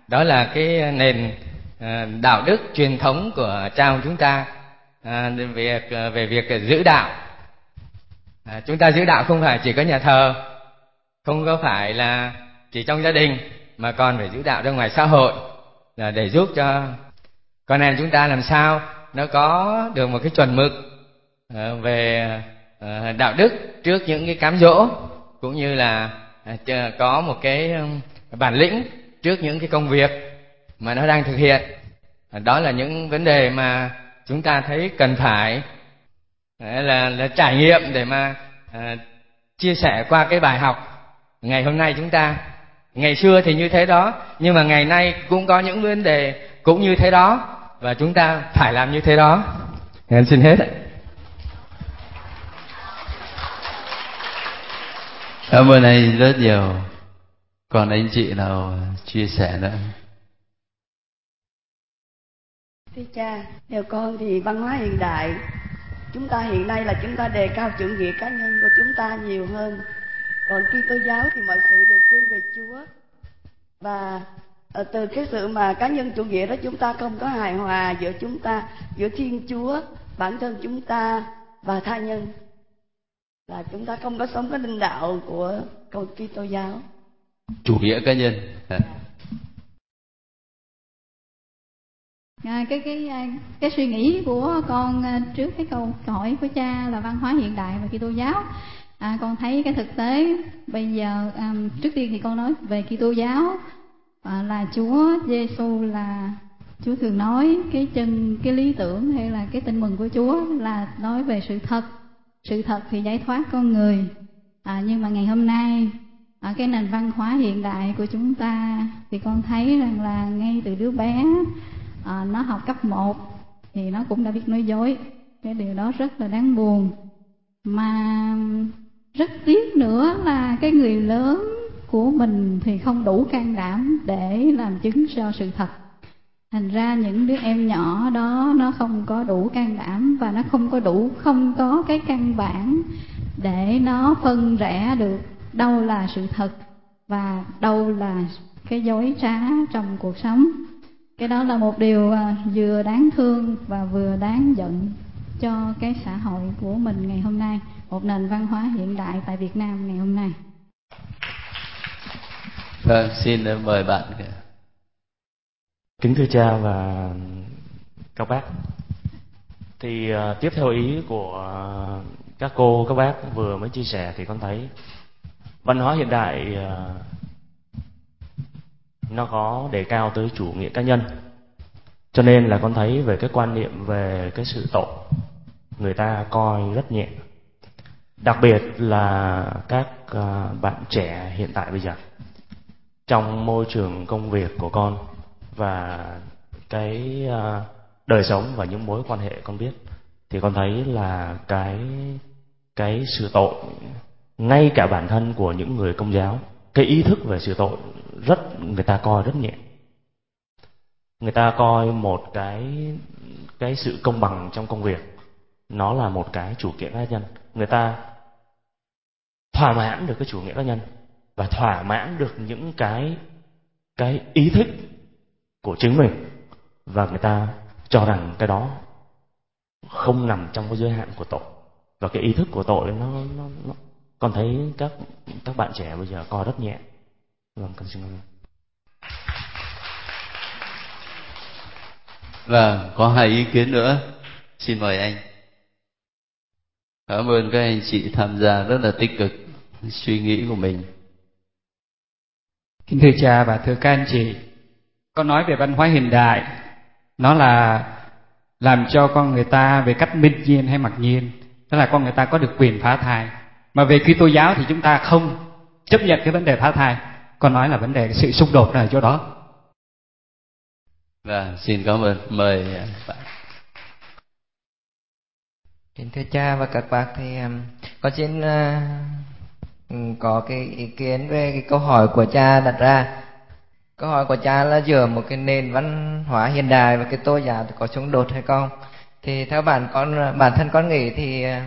đó là cái nền à, đạo đức truyền thống của cha ông chúng ta à, về về việc giữ đạo. À, chúng ta giữ đạo không phải chỉ có nhà thờ, không có phải là chỉ trong gia đình, mà còn phải giữ đạo ra ngoài xã hội, là để giúp cho con em chúng ta làm sao nó có được một cái chuẩn mực à, về à, đạo đức trước những cái cám dỗ, cũng như là à, có một cái bản lĩnh trước những cái công việc mà nó đang thực hiện. À, đó là những vấn đề mà chúng ta thấy cần phải à, là, là trải nghiệm để mà à, chia sẻ qua cái bài học ngày hôm nay chúng ta. Ngày xưa thì như thế đó, nhưng mà ngày nay cũng có những vấn đề cũng như thế đó, và chúng ta phải làm như thế đó. Em xin hết ạ. Cảm ơn anh rất nhiều. Còn anh chị nào chia sẻ nữa? Thưa cha, theo con thì văn hóa hiện đại chúng ta hiện nay là chúng ta đề cao chủ nghĩa cá nhân của chúng ta nhiều hơn. Còn Kitô giáo thì mọi sự đều quy về Chúa. Và từ cái sự mà cá nhân chủ nghĩa đó, chúng ta không có hài hòa giữa chúng ta, giữa Thiên Chúa, bản thân chúng ta và tha nhân. Là chúng ta không có sống cái linh đạo của câu Kitô giáo. Chủ nghĩa cá nhân. À, cái cái cái suy nghĩ của con trước cái câu hỏi của cha là văn hóa hiện đại và Kitô giáo. À, con thấy cái thực tế bây giờ à, trước tiên thì con nói về Kitô giáo à, là Chúa Giêsu là Chúa thường nói cái chân cái lý tưởng hay là cái tin mừng của Chúa là nói về sự thật. Sự thật thì giải thoát con người. À, nhưng mà ngày hôm nay ở cái nền văn hóa hiện đại của chúng ta thì con thấy rằng là ngay từ đứa bé à, nó học cấp một thì nó cũng đã biết nói dối. Cái điều đó rất là đáng buồn. Mà rất tiếc nữa là cái người lớn của mình thì không đủ can đảm để làm chứng cho sự thật. Thành ra những đứa em nhỏ đó nó không có đủ can đảm và nó không có đủ, không có cái căn bản để nó phân rẽ được đâu là sự thật và đâu là cái dối trá trong cuộc sống. Cái đó là một điều vừa đáng thương và vừa đáng giận cho cái xã hội của mình ngày hôm nay, một nền văn hóa hiện đại tại Việt Nam ngày hôm nay. Vâng, xin mời bạn. Kính thưa cha và các bác, thì uh, tiếp theo ý của uh, các cô, các bác vừa mới chia sẻ thì con thấy văn hóa hiện đại uh, nó có đề cao tới chủ nghĩa cá nhân. Cho nên là con thấy về cái quan niệm về cái sự tội, người ta coi rất nhẹ. Đặc biệt là các uh, bạn trẻ hiện tại bây giờ, trong môi trường công việc của con và cái uh, đời sống và những mối quan hệ con biết, thì con thấy là cái cái sự tội, ngay cả bản thân của những người Công giáo, cái ý thức về sự tội rất người ta coi rất nhẹ. Người ta coi một cái cái sự công bằng trong công việc nó là một cái chủ nghĩa cá nhân. Người ta thỏa mãn được cái chủ nghĩa cá nhân và thỏa mãn được những cái cái ý thích của chính mình, và người ta cho rằng cái đó không nằm trong cái giới hạn của tội. Và cái ý thức của tội nó nó, nó con thấy các các bạn trẻ bây giờ coi rất nhẹ. Vâng, con xin cảm ơn. Vâng, có hai ý kiến nữa. Xin mời anh. Cảm ơn các anh chị tham gia rất là tích cực suy nghĩ của mình. Kính thưa cha và thưa các anh chị, con nói về văn hóa hiện đại, nó là làm cho con người ta về cách minh nhiên hay mặc nhiên, đó là con người ta có được quyền phá thai. Mà về Kitô giáo thì chúng ta không chấp nhận cái vấn đề phá thai. Con nói là vấn đề sự xung đột ở chỗ đó. Vâng, xin cảm ơn. Mời bạn. Kính thưa cha và các bác, thì um, con xin uh, có cái ý kiến về cái câu hỏi của cha đặt ra. Câu hỏi của cha là giữa một cái nền văn hóa hiện đại và cái Kitô giáo thì có xung đột hay không? Thì theo bản con bản thân con nghĩ thì uh,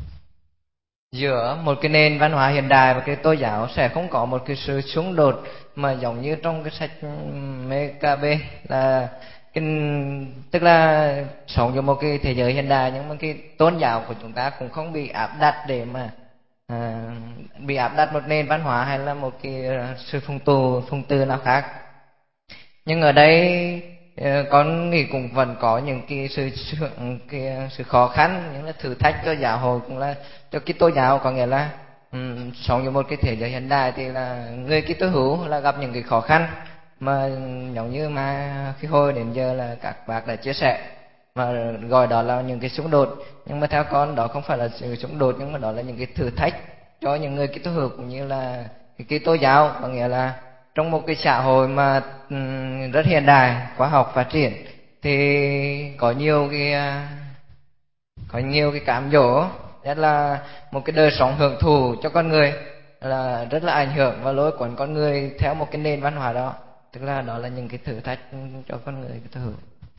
giữa một cái nền văn hóa hiện đại và cái Kitô giáo sẽ không có một cái sự xung đột mà giống như trong cái sách mê ca bê là cái, tức là sống trong một cái thế giới hiện đại, nhưng mà cái tôn giáo của chúng ta cũng không bị áp đặt để mà à, bị áp đặt một nền văn hóa hay là một cái sự phong tục phong tư nào khác. Nhưng ở đây con nghĩ cũng vẫn có những cái sự, sự cái sự khó khăn, những là thử thách cho giáo hội cũng là cho Kitô giáo, có nghĩa là um, sống trong một cái thế giới hiện đại thì là người Kitô hữu là gặp những cái khó khăn mà giống như mà khi hồi đến giờ là các bác đã chia sẻ, mà gọi đó là những cái xung đột. Nhưng mà theo con đó không phải là sự xung đột, nhưng mà đó là những cái thử thách cho những người Kitô hữu cũng như là cái Kitô giáo, có nghĩa là trong một cái xã hội mà um, rất hiện đại, khoa học phát triển thì có nhiều cái có nhiều cái cám dỗ, nhất là một cái đời sống hưởng thụ cho con người là rất là ảnh hưởng và lôi cuốn con người theo một cái nền văn hóa đó. Tức là đó là những cái thử thách cho con người Kitô hữu.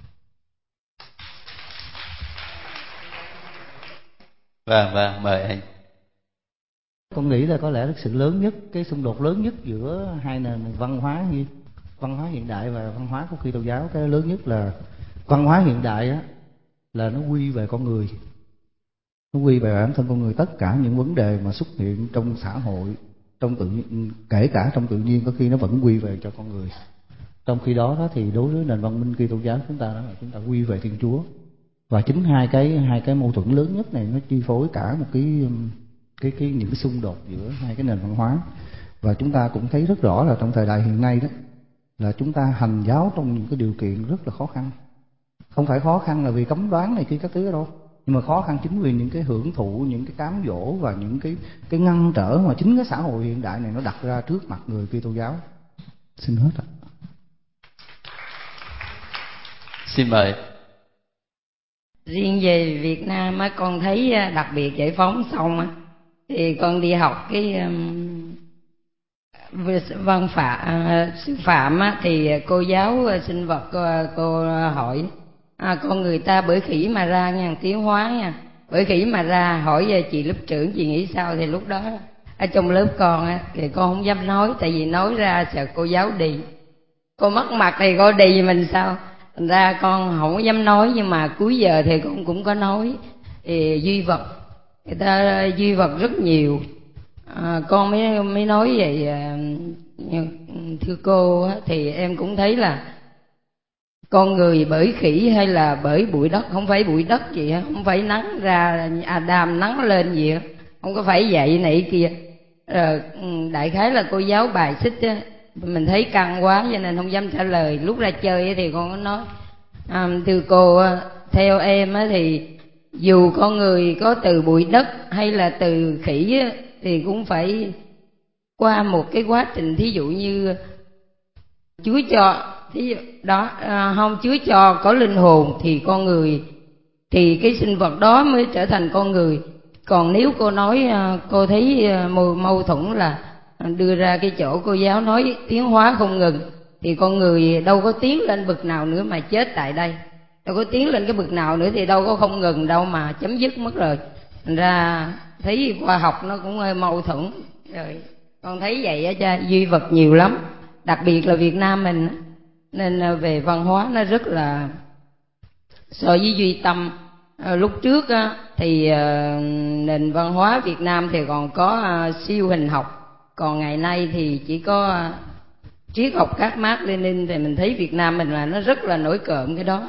Vâng, vâng, mời anh. Con nghĩ là có lẽ sự lớn nhất, cái xung đột lớn nhất giữa hai nền văn hóa như văn hóa hiện đại và văn hóa của Kitô giáo, cái lớn nhất là văn hóa hiện đại á, là nó quy về con người, nó quy về bản thân con người. Tất cả những vấn đề mà xuất hiện trong xã hội, trong tự nhiên, kể cả trong tự nhiên, có khi nó vẫn quy về cho con người. Trong khi đó, đó thì đối với nền văn minh Kitô giáo chúng ta đó là chúng ta quy về Thiên Chúa. Và chính hai cái hai cái mâu thuẫn lớn nhất này nó chi phối cả một cái cái cái những cái xung đột giữa hai cái nền văn hóa. Và chúng ta cũng thấy rất rõ là trong thời đại hiện nay đó là chúng ta hành giáo trong những cái điều kiện rất là khó khăn. Không phải khó khăn là vì cấm đoán này kia các thứ đâu, nhưng mà khó khăn chính vì những cái hưởng thụ, những cái cám dỗ và những cái cái ngăn trở mà chính cái xã hội hiện đại này nó đặt ra trước mặt người Kitô giáo. Xin hết ạ. Xin mời. Riêng về Việt Nam á, con thấy đặc biệt giải phóng xong á thì con đi học cái um, văn phạm uh, sư phạm á, thì cô giáo sinh vật cô, cô hỏi à, con người ta bởi khỉ mà ra nha, tiến hóa nha, bởi khỉ mà ra. Hỏi chị lớp trưởng chị nghĩ sao, thì lúc đó ở trong lớp con á thì con không dám nói, tại vì nói ra sợ cô giáo đi, cô mất mặt thì cô đi mình sao. Thành ra con không dám nói, nhưng mà cuối giờ thì con cũng có nói. Thì duy vật, người ta duy vật rất nhiều. À, con mới mới nói vậy, à, thưa cô, thì em cũng thấy là con người bởi khỉ hay là bởi bụi đất, không phải bụi đất gì hết, không phải nắng ra Adam nắng lên gì hết, không có phải vậy này kia. Rồi đại khái là cô giáo bài xích á, mình thấy căng quá cho nên không dám trả lời. Lúc ra chơi thì con có nói à, thưa cô, theo em thì dù con người có từ bụi đất hay là từ khỉ thì cũng phải qua một cái quá trình, thí dụ như Chúa cho, thí dụ đó à, không, Chúa cho có linh hồn thì con người, thì cái sinh vật đó mới trở thành con người. Còn nếu cô nói cô thấy mâu, mâu thuẫn là đưa ra cái chỗ cô giáo nói tiến hóa không ngừng, thì con người đâu có tiến lên bậc nào nữa mà chết tại đây, đâu có tiến lên cái bậc nào nữa thì đâu có không ngừng đâu mà chấm dứt mất rồi. Thành ra thấy khoa học nó cũng hơi mâu thuẫn rồi. Con thấy vậy á cha, duy vật nhiều lắm, đặc biệt là Việt Nam mình, nên về văn hóa nó rất là so với duy tâm. À, lúc trước á, thì à, nền văn hóa Việt Nam thì còn có à, siêu hình học, còn ngày nay thì chỉ có à, triết học các Mác Lênin. Thì mình thấy Việt Nam mình là nó rất là nổi cộm cái đó.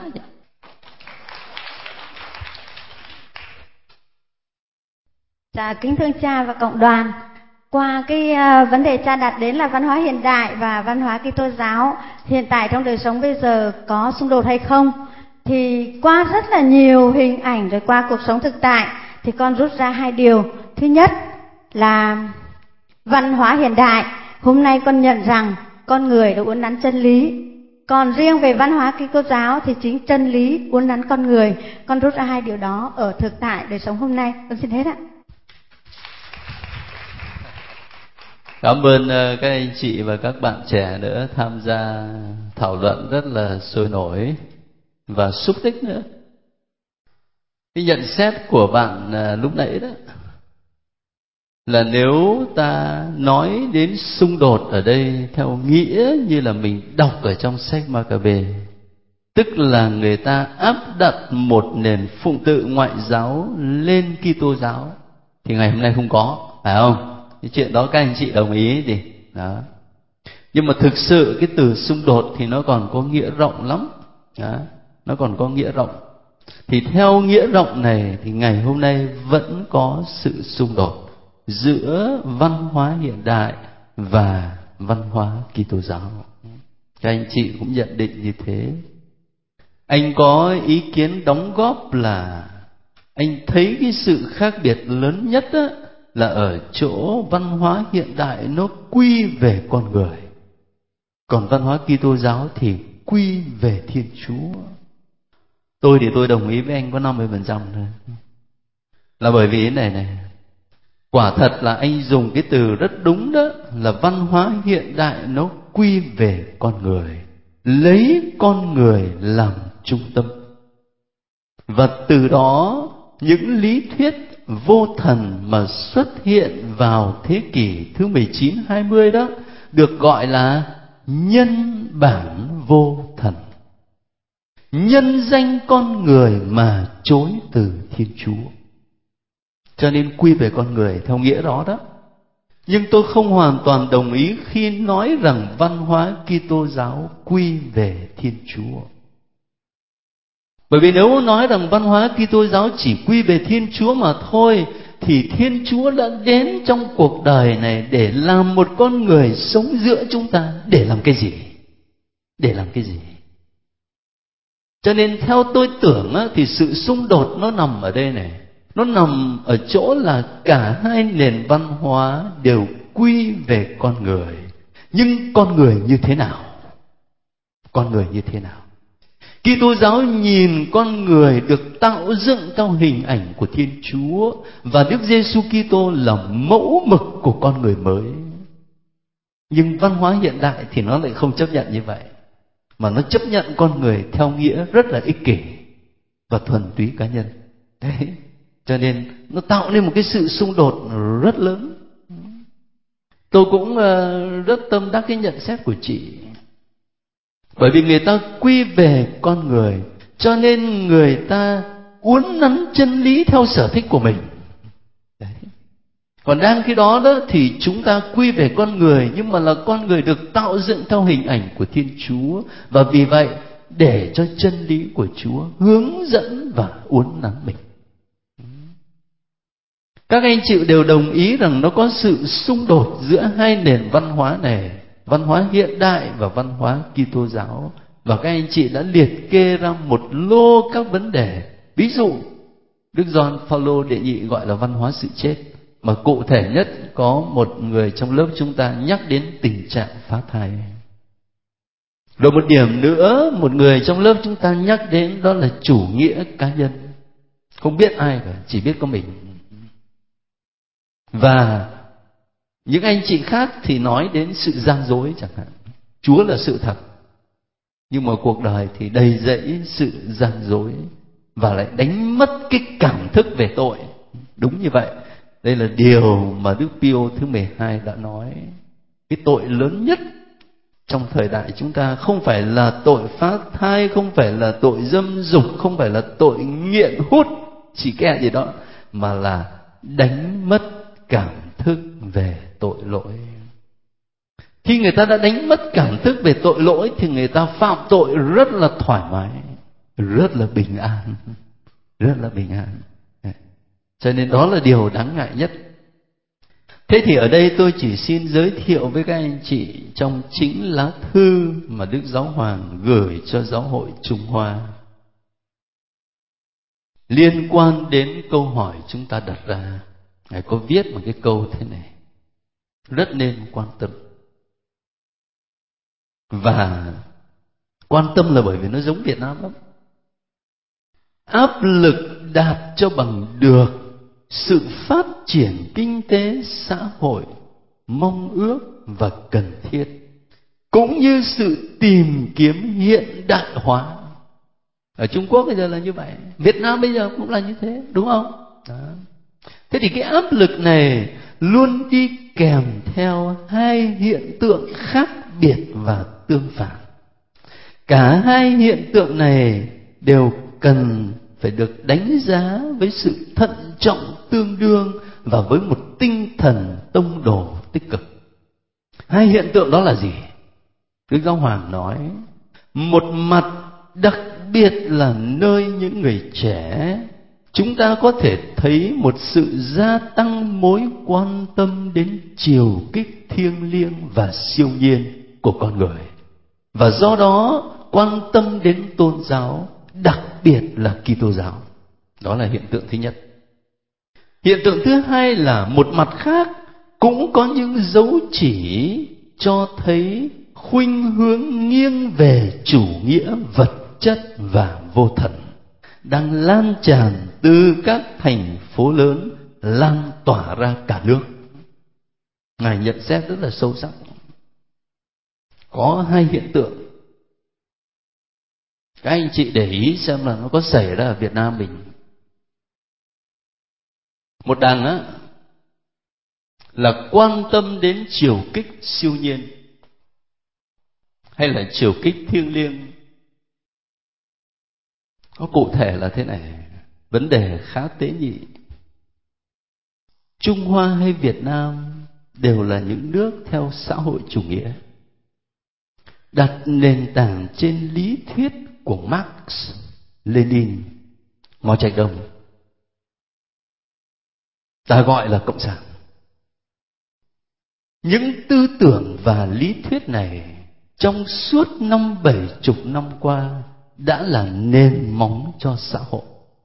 Dạ, kính thưa cha và cộng đoàn, qua cái uh, vấn đề cha đặt đến là văn hóa hiện đại và văn hóa Kitô giáo hiện tại trong đời sống bây giờ có xung đột hay không, thì qua rất là nhiều hình ảnh rồi qua cuộc sống thực tại thì con rút ra hai điều. Thứ nhất là văn hóa hiện đại hôm nay con nhận rằng con người đã uốn nắn chân lý, còn riêng về văn hóa Kitô giáo thì chính chân lý uốn nắn con người. Con rút ra hai điều đó ở thực tại đời sống hôm nay. Con xin hết ạ. Cảm ơn các anh chị và các bạn trẻ nữa tham gia thảo luận rất là sôi nổi và xúc tích nữa. Cái nhận xét của bạn lúc nãy đó là nếu ta nói đến xung đột ở đây theo nghĩa như là mình đọc ở trong sách Ma-ca-bê, tức là người ta áp đặt một nền phụng tự ngoại giáo lên Kitô giáo, thì ngày hôm nay không có, phải không? Cái chuyện đó các anh chị đồng ý đi. Đó. Nhưng mà thực sự cái từ xung đột thì nó còn có nghĩa rộng lắm. Đó. Nó còn có nghĩa rộng. Thì theo nghĩa rộng này thì ngày hôm nay vẫn có sự xung đột giữa văn hóa hiện đại và văn hóa Kitô giáo. Các anh chị cũng nhận định như thế. Anh có ý kiến đóng góp là anh thấy cái sự khác biệt lớn nhất á, là ở chỗ văn hóa hiện đại nó quy về con người, còn văn hóa Kitô giáo thì quy về Thiên Chúa. Tôi thì tôi đồng ý với anh có năm mươi phần trăm thôi. Là bởi vì thế này này, quả thật là anh dùng cái từ rất đúng đó, là văn hóa hiện đại nó quy về con người, lấy con người làm trung tâm. Và từ đó những lý thuyết vô thần mà xuất hiện vào thế kỷ thứ mười chín, hai mươi đó được gọi là nhân bản vô thần. Nhân danh con người mà chối từ Thiên Chúa. Cho nên quy về con người theo nghĩa đó đó. Nhưng tôi không hoàn toàn đồng ý khi nói rằng văn hóa Kitô giáo quy về Thiên Chúa. Bởi vì nếu nói rằng văn hóa Kitô giáo chỉ quy về Thiên Chúa mà thôi, thì Thiên Chúa đã đến trong cuộc đời này để làm một con người sống giữa chúng ta. Để làm cái gì? Để làm cái gì? Cho nên theo tôi tưởng á, thì sự xung đột nó nằm ở đây này. Nó nằm ở chỗ là cả hai nền văn hóa đều quy về con người. Nhưng con người như thế nào? Con người như thế nào? Kitô giáo nhìn con người được tạo dựng theo hình ảnh của Thiên Chúa, và Đức Giêsu Kitô là mẫu mực của con người mới. Nhưng văn hóa hiện đại thì nó lại không chấp nhận như vậy, mà nó chấp nhận con người theo nghĩa rất là ích kỷ và thuần túy cá nhân. Đấy, cho nên nó tạo nên một cái sự xung đột rất lớn. Tôi cũng rất tâm đắc cái nhận xét của chị. Bởi vì người ta quy về con người, cho nên người ta uốn nắn chân lý theo sở thích của mình. Đấy. Còn đang khi đó đó thì chúng ta quy về con người, nhưng mà là con người được tạo dựng theo hình ảnh của Thiên Chúa. Và vì vậy để cho chân lý của Chúa hướng dẫn và uốn nắn mình. Các anh chị đều đồng ý rằng nó có sự xung đột giữa hai nền văn hóa này, văn hóa hiện đại và văn hóa Kitô giáo. Và các anh chị đã liệt kê ra một lô các vấn đề. Ví dụ Đức Gioan Phaolô đệ nhị gọi là văn hóa sự chết, mà cụ thể nhất có một người trong lớp chúng ta nhắc đến tình trạng phá thai. Rồi một điểm nữa một người trong lớp chúng ta nhắc đến, đó là chủ nghĩa cá nhân. Không biết ai cả, chỉ biết có mình. Và những anh chị khác thì nói đến sự gian dối chẳng hạn. Chúa là sự thật, nhưng mà cuộc đời thì đầy dẫy sự gian dối, và lại đánh mất cái cảm thức về tội. Đúng như vậy. Đây là điều mà Đức Pio thứ mười hai đã nói. Cái tội lớn nhất trong thời đại chúng ta không phải là tội phá thai, không phải là tội dâm dục, không phải là tội nghiện hút, chỉ kẻ gì đó, mà là đánh mất cảm thức về tội lỗi. Khi người ta đã đánh mất cảm thức về tội lỗi thì người ta phạm tội rất là thoải mái, rất là bình an, rất là bình an. Cho nên đó là điều đáng ngại nhất. Thế thì ở đây tôi chỉ xin giới thiệu với các anh chị trong chính lá thư mà Đức Giáo Hoàng gửi cho Giáo hội Trung Hoa, liên quan đến câu hỏi chúng ta đặt ra. Ngài có viết một cái câu thế này, rất nên quan tâm. Và quan tâm là bởi vì nó giống Việt Nam lắm. Áp lực đạt cho bằng được sự phát triển kinh tế xã hội mong ước và cần thiết, cũng như sự tìm kiếm hiện đại hóa. Ở Trung Quốc bây giờ là như vậy, Việt Nam bây giờ cũng là như thế, đúng không? Đó. Thế thì cái áp lực này luôn đi kèm theo hai hiện tượng khác biệt và tương phản. Cả hai hiện tượng này đều cần phải được đánh giá với sự thận trọng tương đương và với một tinh thần tông đồ tích cực. Hai hiện tượng đó là gì? Đức Giáo Hoàng nói, một mặt đặc biệt là nơi những người trẻ, chúng ta có thể thấy một sự gia tăng mối quan tâm đến chiều kích thiêng liêng và siêu nhiên của con người, và do đó quan tâm đến tôn giáo, đặc biệt là Kitô giáo. Đó là hiện tượng thứ nhất. Hiện tượng thứ hai là một mặt khác cũng có những dấu chỉ cho thấy khuynh hướng nghiêng về chủ nghĩa vật chất và vô thần đang lan tràn từ các thành phố lớn, lan tỏa ra cả nước. Ngài nhận xét rất là sâu sắc. Có hai hiện tượng. Các anh chị để ý xem là nó có xảy ra ở Việt Nam mình. Một đằng á là quan tâm đến chiều kích siêu nhiên hay là chiều kích thiêng liêng. Có cụ thể là thế này, vấn đề khá tế nhị. Trung Hoa hay Việt Nam đều là những nước theo xã hội chủ nghĩa, đặt nền tảng trên lý thuyết của Marx, Lenin, Mao Trạch Đông. Ta gọi là cộng sản. Những tư tưởng và lý thuyết này trong suốt năm bảy chục năm qua đã là nền móng cho xã hội,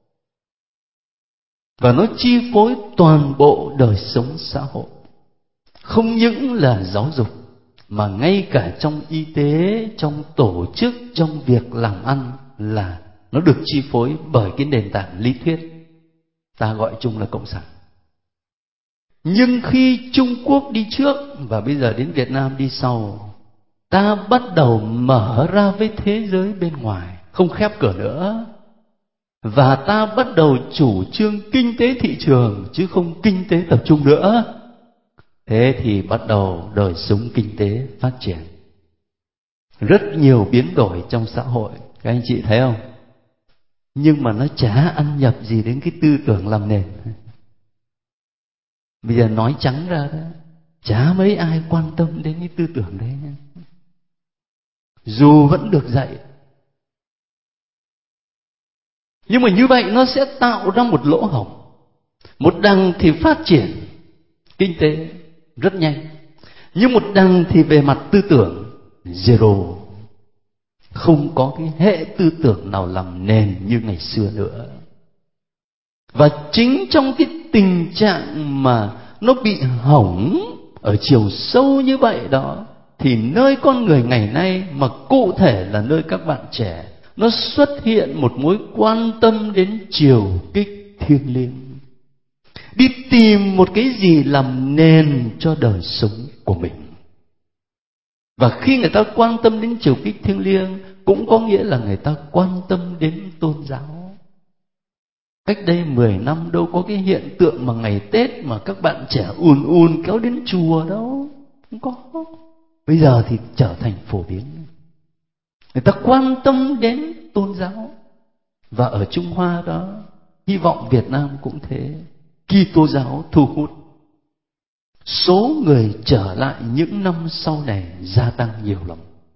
và nó chi phối toàn bộ đời sống xã hội. Không những là giáo dục, mà ngay cả trong y tế, trong tổ chức, trong việc làm ăn là nó được chi phối bởi cái nền tảng lý thuyết. Ta gọi chung là cộng sản. Nhưng khi Trung Quốc đi trước và bây giờ đến Việt Nam đi sau, ta bắt đầu mở ra với thế giới bên ngoài, không khép cửa nữa. Và ta bắt đầu chủ trương kinh tế thị trường chứ không kinh tế tập trung nữa. Thế thì bắt đầu đời sống kinh tế phát triển. Rất nhiều biến đổi trong xã hội, các anh chị thấy không? Nhưng mà nó chả ăn nhập gì đến cái tư tưởng làm nền. Bây giờ nói trắng ra đó, chả mấy ai quan tâm đến cái tư tưởng đấy. Dù vẫn được dạy. Nhưng mà như vậy nó sẽ tạo ra một lỗ hổng. Một đằng thì phát triển kinh tế rất nhanh, nhưng một đằng thì về mặt tư tưởng zero. Không có cái hệ tư tưởng nào làm nền như ngày xưa nữa. Và chính trong cái tình trạng mà nó bị hỏng ở chiều sâu như vậy đó, thì nơi con người ngày nay, mà cụ thể là nơi các bạn trẻ, nó xuất hiện một mối quan tâm đến chiều kích thiêng liêng, đi tìm một cái gì làm nền cho đời sống của mình. Và khi người ta quan tâm đến chiều kích thiêng liêng, cũng có nghĩa là người ta quan tâm đến tôn giáo. Cách đây mười năm đâu có cái hiện tượng mà ngày Tết mà các bạn trẻ ùn ùn kéo đến chùa đâu. Không có. Bây giờ thì trở thành phổ biến. Người ta quan tâm đến tôn giáo. Và ở Trung Hoa đó, hy vọng Việt Nam cũng thế, Kitô giáo thu hút. Số người trở lại những năm sau này gia tăng nhiều lắm.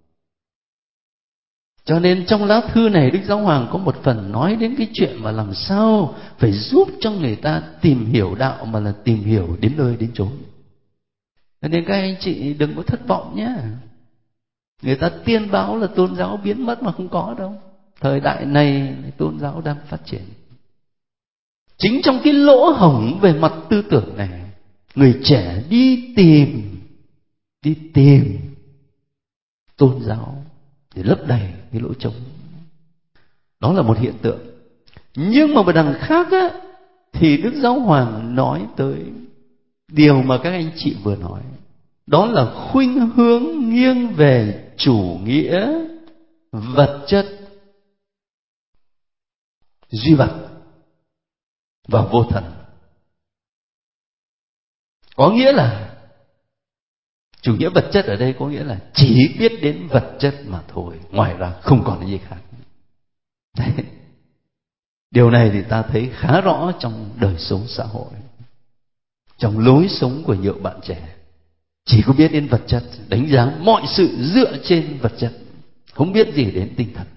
Cho nên trong lá thư này, Đức Giáo Hoàng có một phần nói đến cái chuyện mà làm sao phải giúp cho người ta tìm hiểu đạo, mà là tìm hiểu đến nơi đến chốn. Cho nên các anh chị đừng có thất vọng nhé. Người ta tiên báo là tôn giáo biến mất mà không có đâu. Thời đại này tôn giáo đang phát triển. Chính trong cái lỗ hổng về mặt tư tưởng này, người trẻ đi tìm, đi tìm tôn giáo để lấp đầy cái lỗ trống. Đó là một hiện tượng. Nhưng mà một đằng khác á, thì Đức Giáo Hoàng nói tới điều mà các anh chị vừa nói. Đó là khuynh hướng nghiêng về chủ nghĩa vật chất, duy vật và vô thần. Có nghĩa là chủ nghĩa vật chất ở đây có nghĩa là chỉ biết đến vật chất mà thôi, ngoài ra không còn cái gì khác. Đấy. Điều này thì ta thấy khá rõ trong đời sống xã hội, trong lối sống của nhiều bạn trẻ. Chỉ có biết đến vật chất, đánh giá mọi sự dựa trên vật chất, không biết gì đến tinh thần.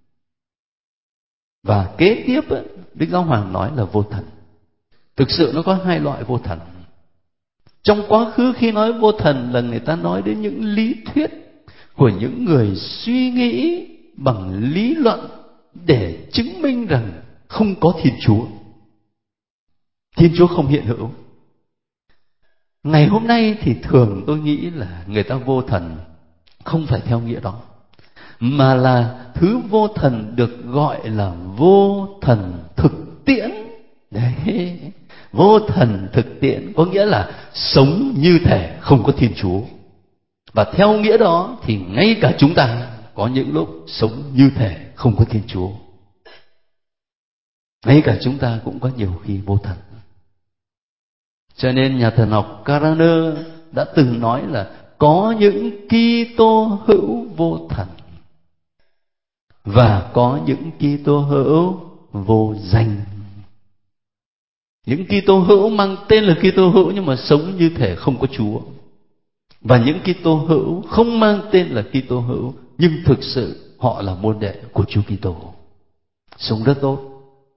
Và kế tiếp Đức Giáo Hoàng nói là vô thần. Thực sự nó có hai loại vô thần. Trong quá khứ khi nói vô thần là người ta nói đến những lý thuyết của những người suy nghĩ bằng lý luận để chứng minh rằng không có Thiên Chúa. Thiên Chúa không hiện hữu. Ngày hôm nay thì thường tôi nghĩ là người ta vô thần không phải theo nghĩa đó, mà là thứ vô thần được gọi là vô thần thực tiễn. Đấy, vô thần thực tiễn có nghĩa là sống như thể không có Thiên Chúa. Và theo nghĩa đó thì ngay cả chúng ta có những lúc sống như thể không có Thiên Chúa. Ngay cả chúng ta cũng có nhiều khi vô thần. Cho nên nhà thần học Caraner đã từng nói là có những Kitô hữu vô thần và có những Kitô hữu vô danh. Những Kitô hữu mang tên là Kitô hữu nhưng mà sống như thể không có Chúa. Và những Kitô hữu không mang tên là Kitô hữu nhưng thực sự họ là môn đệ của Chúa Kitô, sống rất tốt.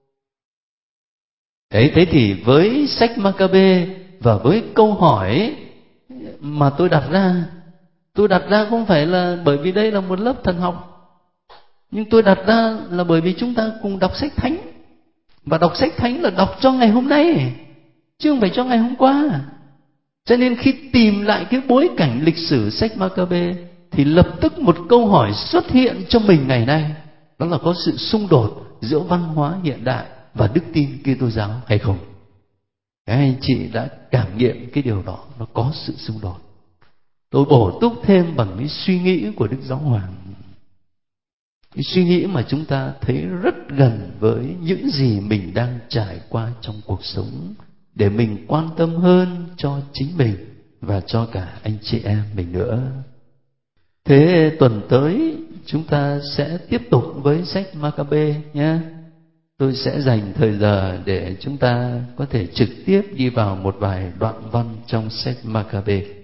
Đấy, thế thì với sách Ma-ca-bê và với câu hỏi mà tôi đặt ra, tôi đặt ra không phải là bởi vì đây là một lớp thần học, nhưng tôi đặt ra là bởi vì chúng ta cùng đọc sách thánh. Và đọc sách thánh là đọc cho ngày hôm nay, chứ không phải cho ngày hôm qua. Cho nên khi tìm lại cái bối cảnh lịch sử sách Ma-ca-bê thì lập tức một câu hỏi xuất hiện cho mình ngày nay, đó là có sự xung đột giữa văn hóa hiện đại và đức tin Kitô giáo hay không? Các anh chị đã cảm nghiệm cái điều đó, nó có sự xung đột. Tôi bổ túc thêm bằng cái suy nghĩ của Đức Giáo Hoàng, cái suy nghĩ mà chúng ta thấy rất gần với những gì mình đang trải qua trong cuộc sống, để mình quan tâm hơn cho chính mình và cho cả anh chị em mình nữa. Thế tuần tới chúng ta sẽ tiếp tục với sách Ma-ca-bê nhé. Tôi sẽ dành thời giờ để chúng ta có thể trực tiếp đi vào một vài đoạn văn trong sách Ma-ca-bê.